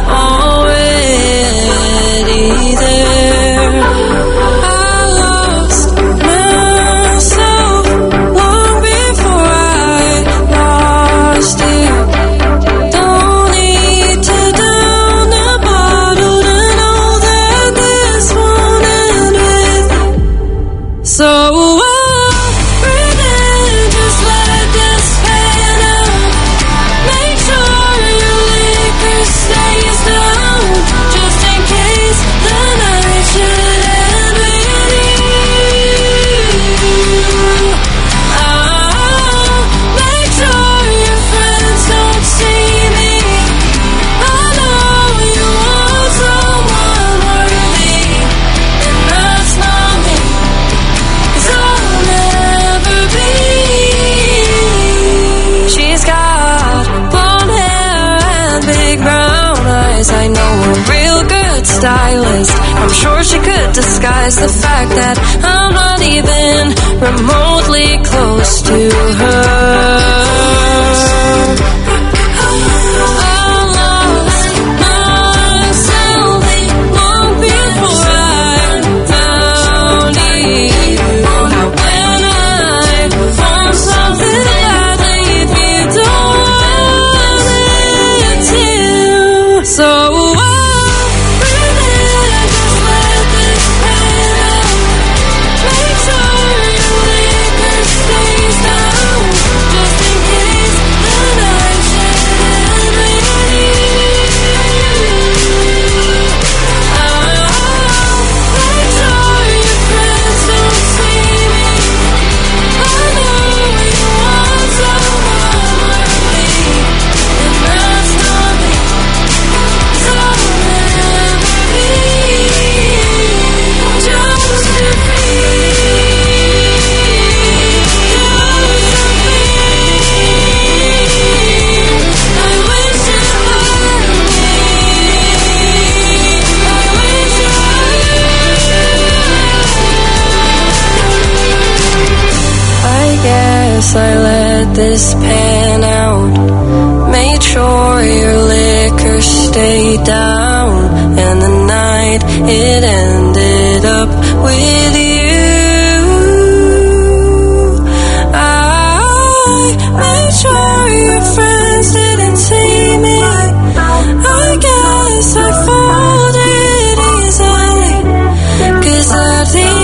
Speaker 7: There. I lost myself long before I lost you. Don't need to down the bottle to know that this won't end with me. So pretend, just let this pan out. Make sure your liquor stays down, just in case the night should end with you. Make sure your friends don't see me. I know you want someone worthy, and that's not me, 'cause I'll never be. She's got blonde hair and big brown eyes. I know a real good stylist. I'm sure she could disguise the fact that I'm not even remotely close to her. I lost myself long before I found you. Now when I want something badly, you don't want it too. So pretend, just let this pan out. Make sure your liquor stays down, just in case the night should end with you. Make sure your friends don't see me. I know you want someone worthy, and that's not me, 'cause I'll never be Josephine. I wish it were me. I wish it were. I guess I let this pan out. Made sure your liquor stayed down, and the night it ended up with you. I made sure your friends didn't see me. I guess I folded easily, 'cause at the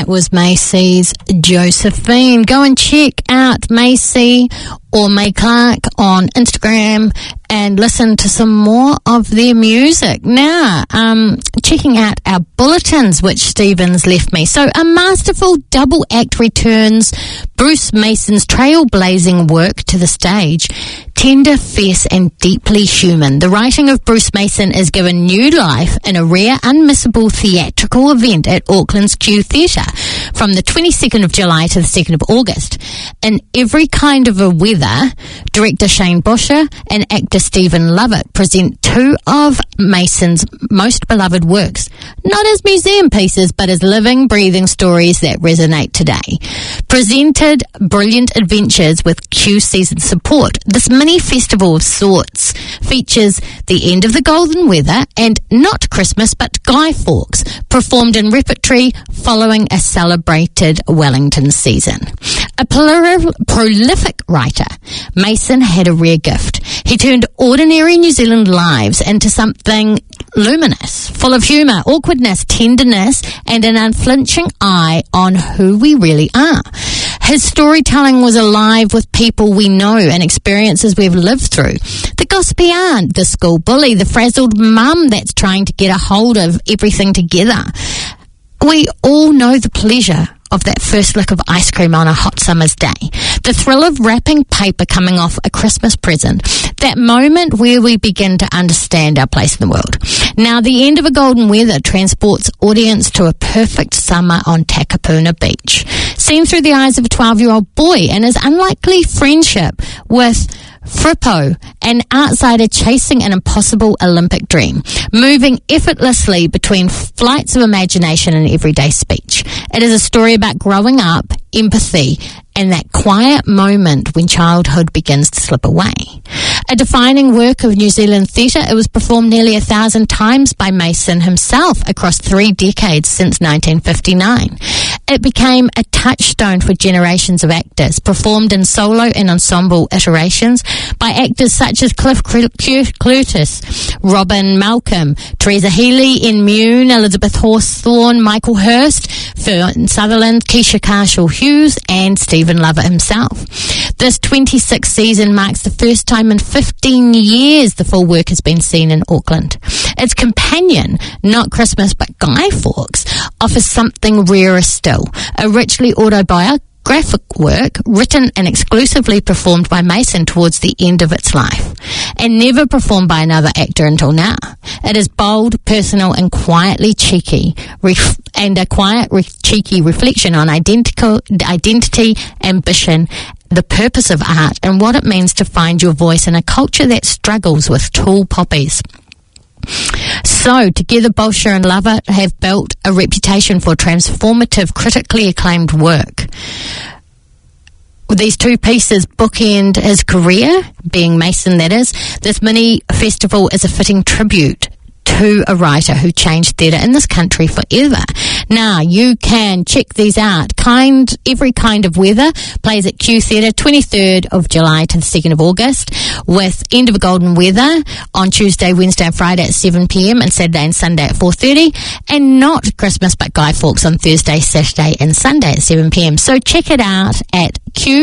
Speaker 3: was Macy's Josephine. Go and check out Macy or May Clark on Instagram and listen to some more of their music. Now, checking out our bulletins, which Stephen's left me. So, a masterful double act returns Bruce Mason's trailblazing work to the stage. Tender, fierce and deeply human, the writing of Bruce Mason is given new life in a rare, unmissable theatrical event at Auckland's Q Theatre from the 22nd of July to the 2nd of August. In every kind of a weather, director Shane Bosher and actor Stephen Lovett present two of Mason's most beloved works, not as museum pieces, but as living, breathing stories that resonate today. Presented brilliant adventures with Q season support, this mini festival of sorts features The End of the Golden Weather and not Christmas but Guy Fawkes, performed in repertory following a celebrated Wellington season. A prolific writer, Mason had a rare gift. He turned ordinary New Zealand lives into something luminous, full of humour, awkwardness, tenderness, and an unflinching eye on who we really are. His storytelling was alive with people we know and experiences we've lived through. The gossipy aunt, the school bully, the frazzled mum that's trying to get a hold of everything together. We all know the pleasure of that first lick of ice cream on a hot summer's day. The thrill of wrapping paper coming off a Christmas present. That moment where we begin to understand our place in the world. Now, The End of a Golden Weather transports audience to a perfect summer on Takapuna Beach. Seen through the eyes of a 12-year-old boy and his unlikely friendship with Frippo, an outsider chasing an impossible Olympic dream, moving effortlessly between flights of imagination and everyday speech. It is a story about growing up, empathy, and that quiet moment when childhood begins to slip away. A defining work of New Zealand theatre, it was performed nearly 1,000 times by Mason himself across 3 decades since 1959. It became a touchstone for generations of actors, performed in solo and ensemble iterations by actors such as Cliff Curtis, Robin Malcolm, Teresa Healy, Ian Mune, Elizabeth Hawthorne, Michael Hurst, Fern Sutherland, Keisha Carshall-Hughes, and Stephen Lovett himself. This 26th season marks the first time in 15 years the full work has been seen in Auckland. Its companion, Not Christmas But Guy Fawkes, offers something rarer still, a richly autobiographic work written and exclusively performed by Mason towards the end of its life, and never performed by another actor until now. It is bold, personal, and quietly cheeky, cheeky reflection on identity, ambition, the purpose of art, and what it means to find your voice in a culture that struggles with tall poppies. So, together Bosher and Lovett have built a reputation for transformative, critically acclaimed work. These two pieces bookend his career, being Mason that is. This mini festival is a fitting tribute to a writer who changed theatre in this country forever. Now, you can check these out. Every Kind of Weather plays at Q Theatre 23rd of July to the 2nd of August, with End of a Golden Weather on Tuesday, Wednesday and Friday at 7pm and Saturday and Sunday at 4:30, and Not Christmas But Guy Fawkes on Thursday, Saturday and Sunday at 7pm. So check it out at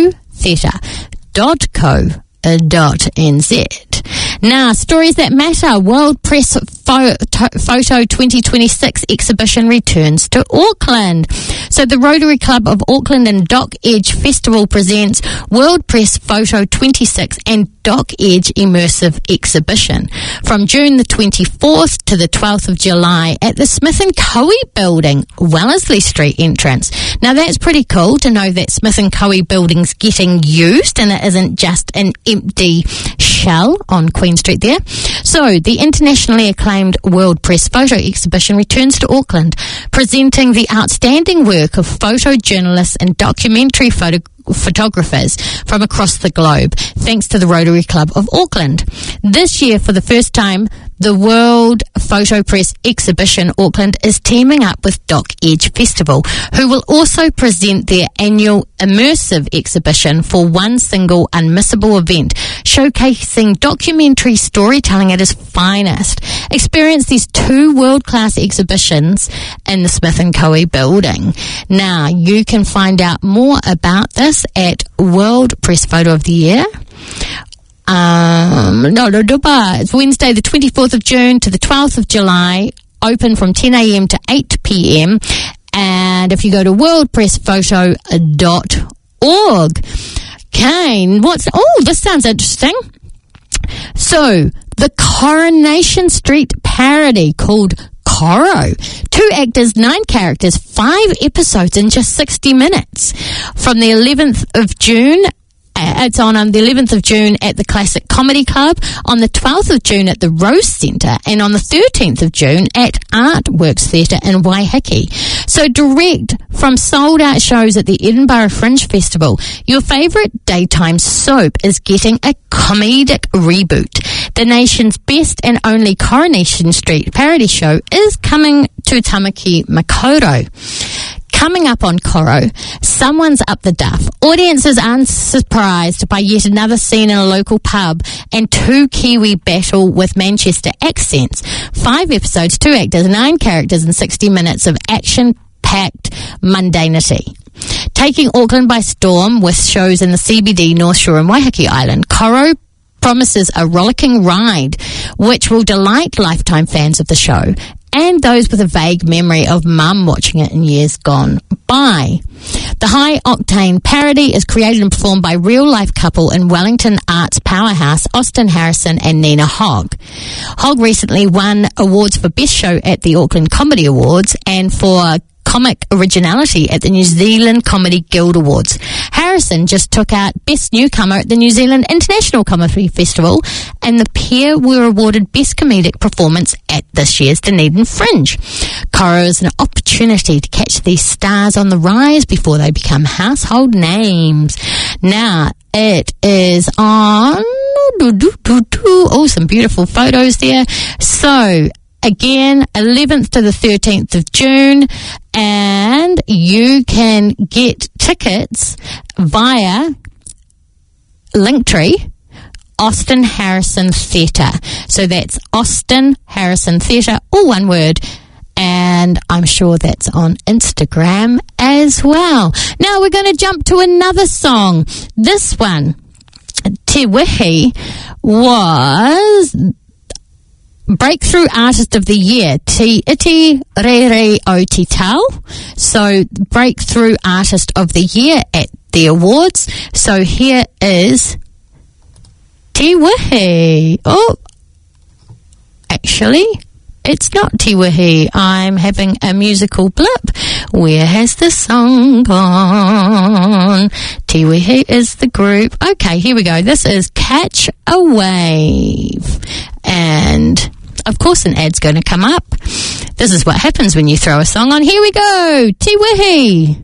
Speaker 3: qtheatre.co.nz. Now, Stories That Matter, World Press Photo 2026 exhibition returns to Auckland. So the Rotary Club of Auckland and Dock Edge Festival presents World Press Photo 26 and Dock Edge Immersive Exhibition from June the 24th to the 12th of July at the Smith & Coe Building, Wellesley Street entrance. Now, that's pretty cool to know that Smith & Coe Building's getting used and it isn't just an empty shell on Queen Street there. So, the internationally acclaimed World Press Photo Exhibition returns to Auckland, presenting the outstanding work of photojournalists and documentary photographers from across the globe, thanks to the Rotary Club of Auckland. This year, for the first time, The World Photo Press Exhibition Auckland is teaming up with Doc Edge Festival, who will also present their annual immersive exhibition for one single unmissable event, showcasing documentary storytelling at its finest. Experience these two world-class exhibitions in the Smith & Coe building. Now, you can find out more about this at World Press Photo of the Year. It's Wednesday the 24th of June to the 12th of July, open from 10 a.m. to 8 p.m. And if you go to worldpressphoto.org. Kane, this sounds interesting. So, the Coronation Street parody called Coro. 2 actors, 9 characters, 5 episodes in just 60 minutes. From the 11th of June, it's on the 11th of June at the Classic Comedy Club, on the 12th of June at the Rose Centre, and on the 13th of June at Artworks Theatre in Waiheke. So direct from sold-out shows at the Edinburgh Fringe Festival, your favourite daytime soap is getting a comedic reboot. The nation's best and only Coronation Street parody show is coming to Tamaki Makaurau. Coming up on Coro, Someone's Up the Duff. Audiences unsurprised by yet another scene in a local pub and 2 Kiwi battle with Manchester accents. 5 episodes, 2 actors, 9 characters and 60 minutes of action-packed mundanity. Taking Auckland by storm with shows in the CBD, North Shore and Waiheke Island, Coro promises a rollicking ride which will delight lifetime fans of the show and those with a vague memory of mum watching it in years gone by. The high-octane parody is created and performed by real-life couple in Wellington arts powerhouse Austin Harrison and Nina Hogg. Hogg recently won awards for Best Show at the Auckland Comedy Awards and for Comic Originality at the New Zealand Comedy Guild Awards. Harrison just took out Best Newcomer at the New Zealand International Comedy Festival, and the pair were awarded Best Comedic Performance at this year's Dunedin Fringe. Coro is an opportunity to catch these stars on the rise before they become household names. Now, it is on... Oh, some beautiful photos there. So, again, 11th to the 13th of June, and you can get tickets via Linktree, Austin Harrison Theatre. So that's Austin Harrison Theatre, all one word, and I'm sure that's on Instagram as well. Now we're going to jump to another song. This one, Te Wihi, was Breakthrough Artist of the Year, Te Iti Rere o Te Tau. So, Breakthrough Artist of the Year at the awards. So, here is Te Wihi. Oh, actually, it's not Te Wihi. I'm having a musical blip. Where has the song gone? Te Wihi is the group. Okay, here we go. This is Catch a Wave. And of course an ad's going to come up. This is what happens when you throw a song on. Here we go. Te Wihi.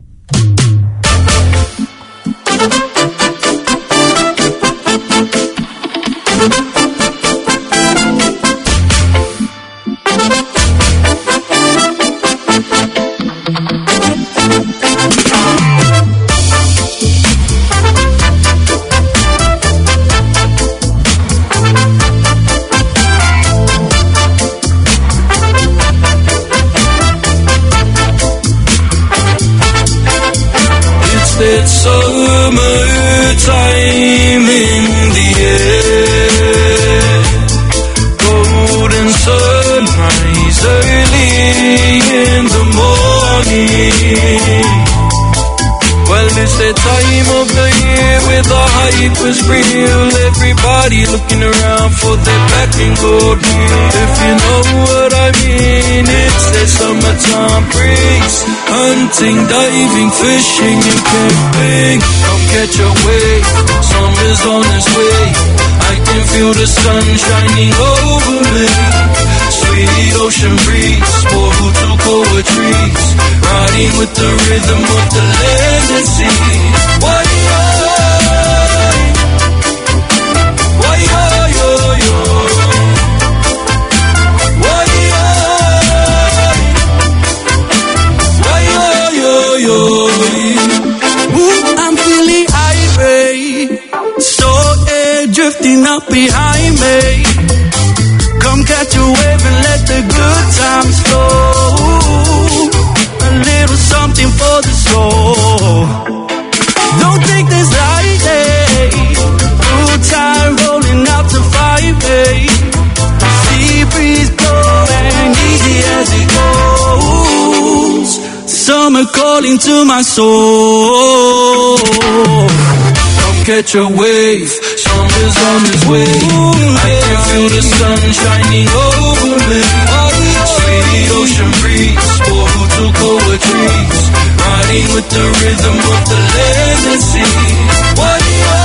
Speaker 4: That summertime in the air, golden sunrise early in the morning. Well, it's that time of the year where the hype was real. Everybody looking around for that black and gold gear. If you know what I mean, it's that summertime breeze. Hunting, diving, fishing, and camping. Come catch a wave, summer's on its way. I can feel the sun shining over me. Sweet ocean breeze, more Hutu poetries. Riding with the rhythm of the land and sea. Why, rolling up behind me. Come catch a wave and let the good times flow. A little something for the soul. Don't take this lightly. Good time rolling out to 5-8. Sea breeze blowing easy as it goes. Summer calling to my soul. Come catch a wave. Summer's on its way. I can feel the sun shining over me. Sweet ocean breeze. For who took over trees. Riding with the rhythm of the land and sea. What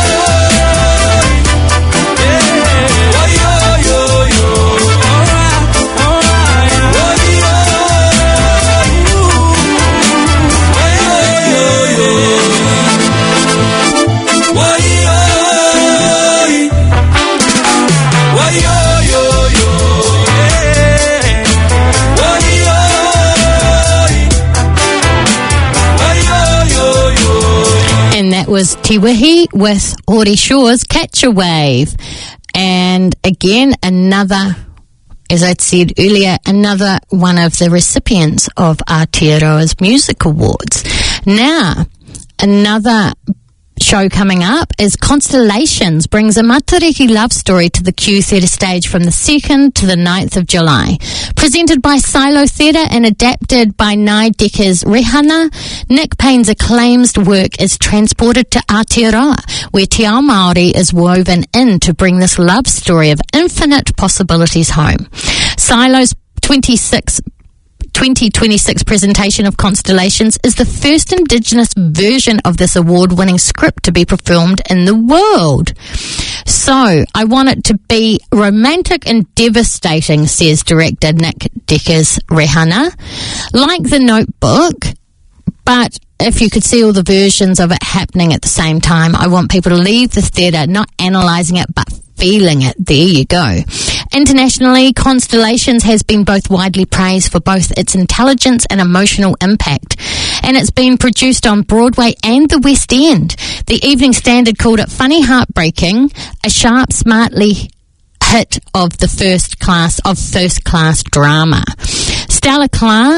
Speaker 3: was Tiwihi with Hori Shores, Catch a Wave. And again, another, as I'd said earlier, another one of the recipients of Aotearoa's Music Awards. Now, another show coming up is Constellations, brings a Matariki love story to the Q Theatre stage from the 2nd to the 9th of July. Presented by Silo Theatre and adapted by Nai Decker's Rehana, Nick Payne's acclaimed work is transported to Aotearoa, where Te Ao Māori is woven in to bring this love story of infinite possibilities home. Silo's 2026 presentation of Constellations is the first Indigenous version of this award-winning script to be performed in the world. So, I want it to be romantic and devastating, says director Nick Decker's Rehana. Like The Notebook, but if you could see all the versions of it happening at the same time, I want people to leave the theatre not analysing it, but feeling it. There you go. Internationally, Constellations has been both widely praised for both its intelligence and emotional impact, and it's been produced on Broadway and the West End. The Evening Standard called it funny, heartbreaking, a sharp, smartly hit of first class drama. Stellar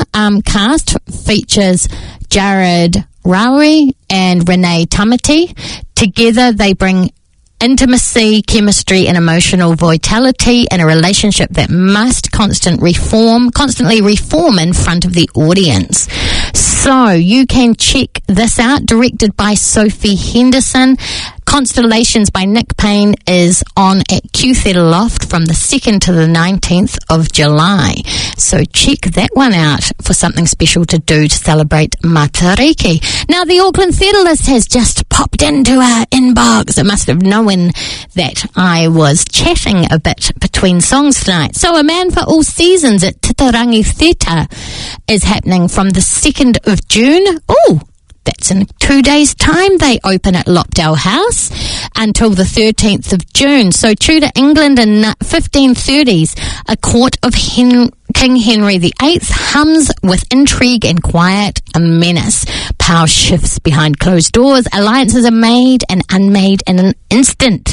Speaker 3: cast features Jared Rawi and Renee Tamati. Together, they bring intimacy, chemistry and emotional vitality in a relationship that must constantly reform in front of the audience. So you can check this out, directed by Sophie Henderson. Constellations by Nick Payne is on at Q Theatre Loft from the 2nd to the 19th of July. So check that one out for something special to do to celebrate Matariki. Now, the Auckland Theatre List has just popped into our inbox. It must have known that I was chatting a bit between songs tonight. So A Man for All Seasons at Titarangi Theatre is happening from the 2nd of June. Oh, that's in 2 days' time. They open at Lopdale House until the 13th of June. So true to England in 1530s, a court of King Henry VIII hums with intrigue and quiet and menace. Power shifts behind closed doors. Alliances are made and unmade in an instant.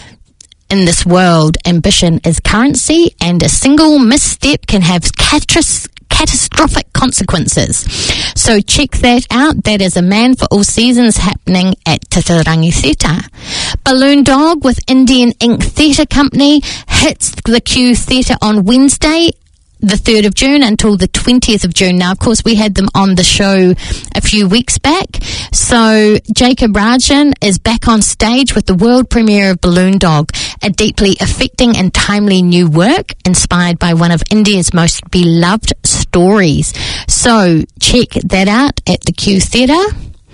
Speaker 3: In this world, ambition is currency, and a single misstep can have catastrophic consequences. So check that out. That is A Man for All Seasons happening at Titarangi Theatre. Balloon Dog with Indian Ink Theatre Company hits the Q Theatre on Wednesday, the 3rd of June until the 20th of June. Now, of course, we had them on the show a few weeks back. So Jacob Rajan is back on stage with the world premiere of Balloon Dog, a deeply affecting and timely new work inspired by one of India's most beloved stories. So check that out at the Q Theatre.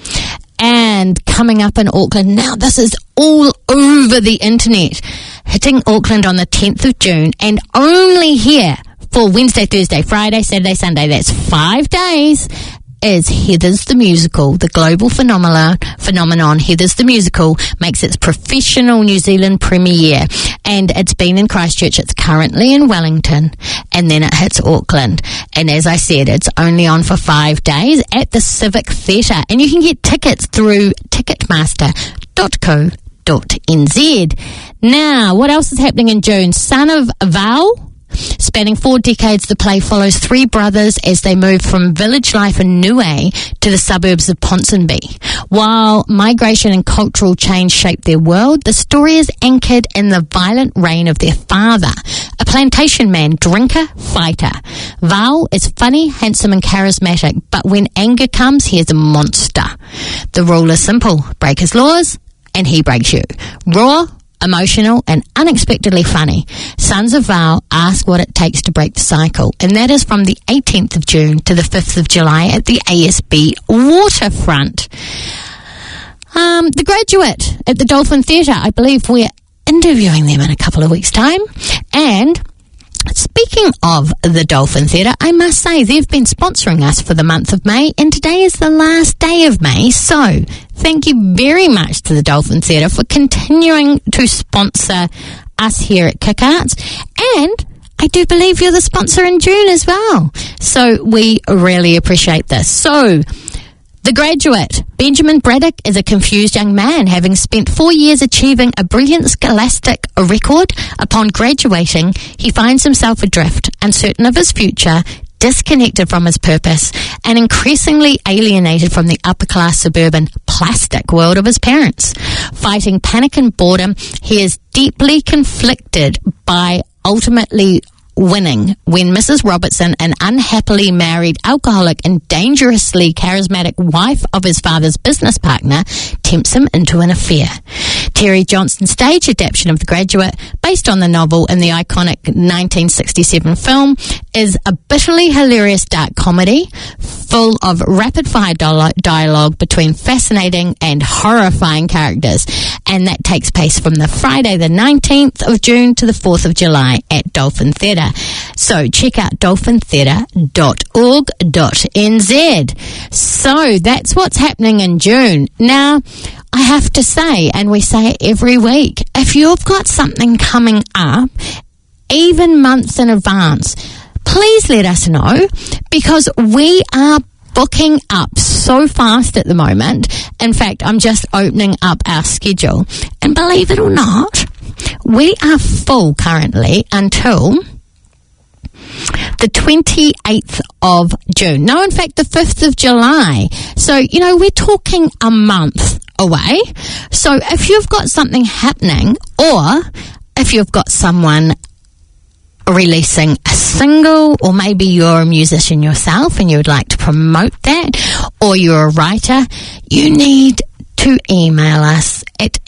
Speaker 3: And coming up in Auckland, now this is all over the internet, hitting Auckland on the 10th of June and only here for Wednesday, Thursday, Friday, Saturday, Sunday. That's 5 days. Is Heathers the Musical. The global phenomenon Heathers the Musical makes its professional New Zealand premiere, and it's been in Christchurch. It's currently in Wellington, and then it hits Auckland. And as I said, it's only on for 5 days at the Civic Theatre, and you can get tickets through ticketmaster.co.nz. Now, what else is happening in June? Son of Val. Spanning 4 decades, the play follows 3 brothers as they move from village life in Niue to the suburbs of Ponsonby. While migration and cultural change shape their world, the story is anchored in the violent reign of their father, a plantation man, drinker, fighter. Val is funny, handsome and charismatic, but when anger comes, he is a monster. The rule is simple: break his laws and he breaks you. Raw, emotional and unexpectedly funny, Sons of Val ask what it takes to break the cycle, and that is from the 18th of June to the 5th of July at the ASB Waterfront. The Graduate at the Dolphin Theatre, I believe we're interviewing them in a couple of weeks' time. And speaking of the Dolphin Theatre, I must say they've been sponsoring us for the month of May, and today is the last day of May, so thank you very much to the Dolphin Theatre for continuing to sponsor us here at Kick Arts, and I do believe you're the sponsor in June as well, so we really appreciate this. So, The Graduate. Benjamin Braddock is a confused young man, having spent 4 years achieving a brilliant scholastic record. Upon graduating, he finds himself adrift, uncertain of his future, disconnected from his purpose, and increasingly alienated from the upper-class suburban plastic world of his parents. Fighting panic and boredom, he is deeply conflicted by ultimately winning when Mrs. Robertson, an unhappily married alcoholic and dangerously charismatic wife of his father's business partner, tempts him into an affair. Terry Johnston's stage adaptation of The Graduate, based on the novel and the iconic 1967 film, is a bitterly hilarious dark comedy full of rapid-fire dialogue between fascinating and horrifying characters, and that takes place from the Friday the 19th of June to the 4th of July at Dolphin Theatre. So check out dolphintheatre.org.nz. So that's what's happening in June. Now, I have to say, and we say it every week, if you've got something coming up, even months in advance, please let us know, because we are booking up so fast at the moment. In fact, I'm just opening up our schedule, and believe it or not, we are full currently until the 28th of June. No, in fact, the 5th of July. So, you know, we're talking a month away. So if you've got something happening, or if you've got someone releasing a single, or maybe you're a musician yourself and you would like to promote that, or you're a writer, you need to email us at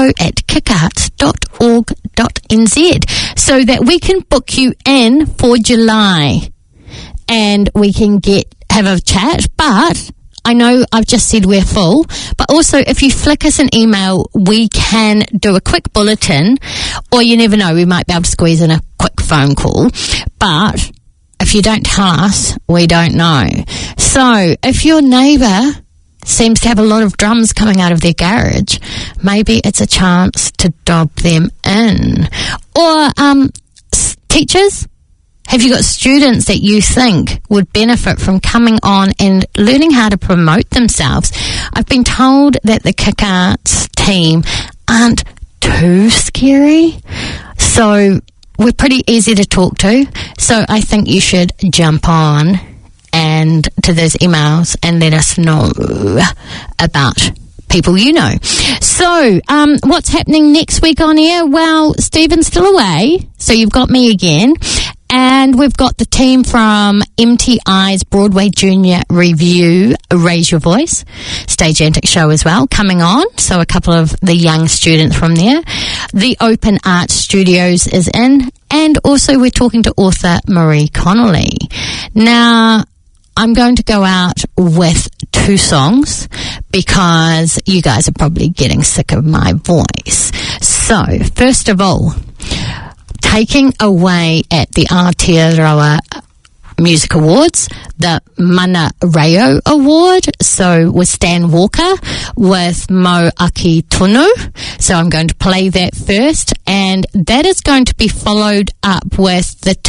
Speaker 3: info@kickarts.org.nz so that we can book you in for July and we can have a chat. But I know I've just said we're full, but also if you flick us an email, we can do a quick bulletin, or you never know, we might be able to squeeze in a quick phone call. But if you don't tell us, we don't know. So if your neighbour seems to have a lot of drums coming out of their garage, maybe it's a chance to dob them in. Or teachers, have you got students that you think would benefit from coming on and learning how to promote themselves? I've been told that the Kick Arts team aren't too scary, so we're pretty easy to talk to. So I think you should jump on and to those emails and let us know about people you know. So, what's happening next week on air? Well, Stephen's still away, so you've got me again. And we've got the team from MTI's Broadway Junior Review, Raise Your Voice, Stage Antics show as well, coming on. So a couple of the young students from there. The Open Arts Studios is in. And also we're talking to author Marie Connolly. Now, I'm going to go out with 2 songs because you guys are probably getting sick of my voice. So, first of all, taking away at the Aotearoa Music Awards, the Mana Reo Award, so with Stan Walker, with Mo Aki Tonu. So I'm going to play that first, and that is going to be followed up with the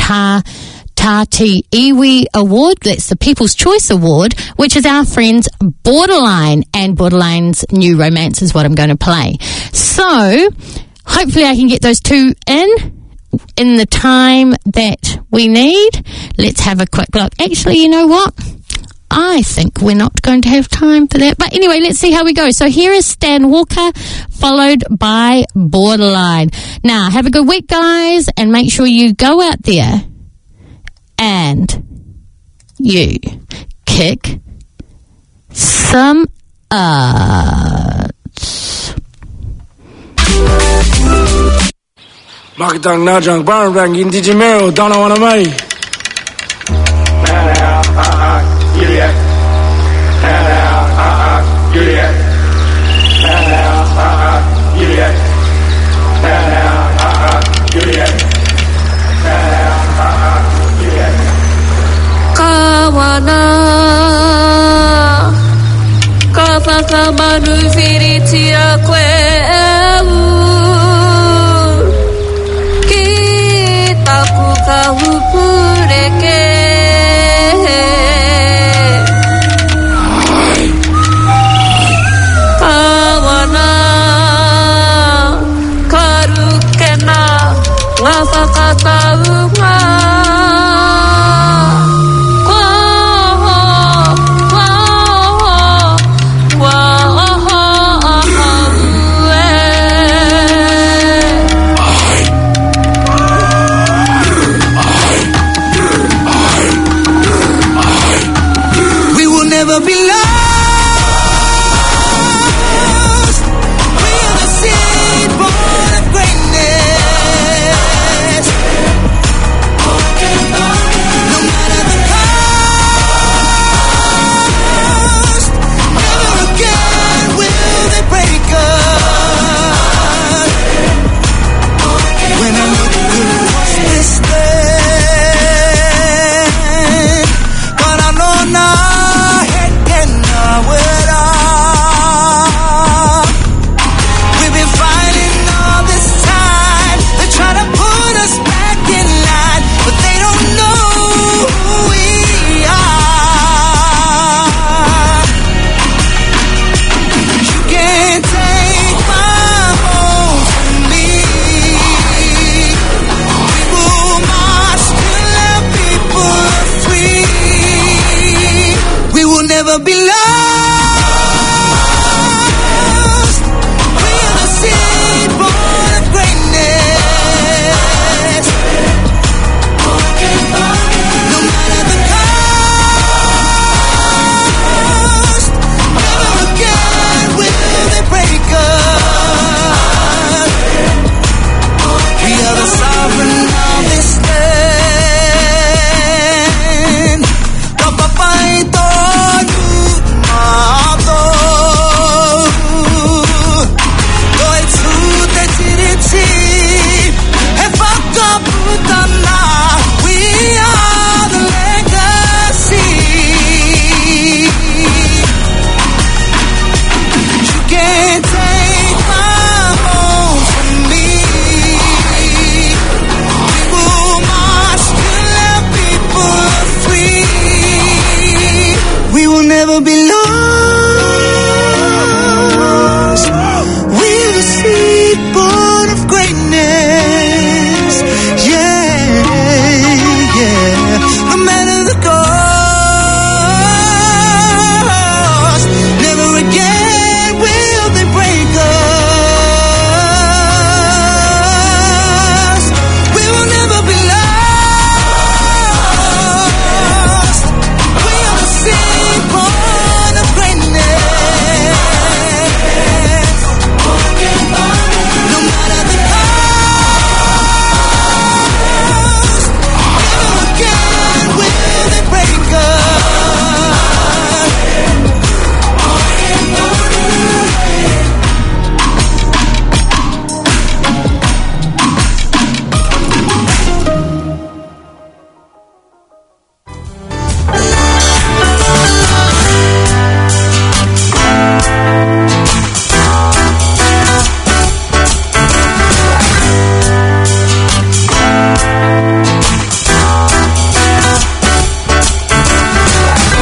Speaker 3: Tati Iwi Award, that's the People's Choice Award, which is our friends Borderline, and Borderline's new romance is what I'm going to play. So, hopefully I can get those two in the time that we need. Let's have a quick look. Actually, you know what? I think we're not going to have time for that. But anyway, let's see how we go. So here is Stan Walker, followed by Borderline. Now, have a good week, guys, and make sure you go out there and you kick some ass.
Speaker 11: Makitang Najang Barang in Digimero, Donna Wanamai. Juliet. Juliet. Juliet. Juliet. Juliet.
Speaker 7: Kawana Kafaka manu firiti akweu Kitaku kahupureke Kawana Karukena Wafakatauma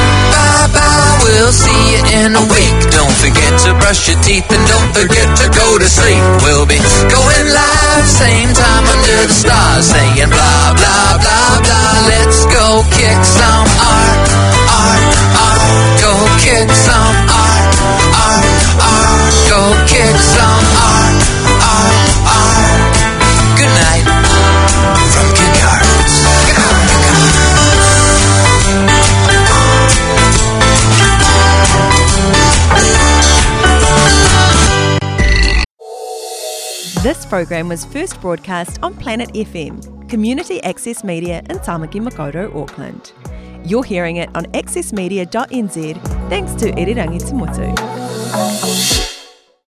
Speaker 2: in a week. Don't forget to brush your teeth and don't forget to go to sleep. We'll be going live, same time under the stars, saying blah, blah, blah, blah. Let's go kick some art, art, art. Go kick some art, art, art. Go kick some art, art, art. Good night from Kick Arts.
Speaker 1: This program was first broadcast on Planet FM, community access media in Tamaki Makaurau, Auckland. You're hearing it on accessmedia.nz thanks to Irirangi Te Motu.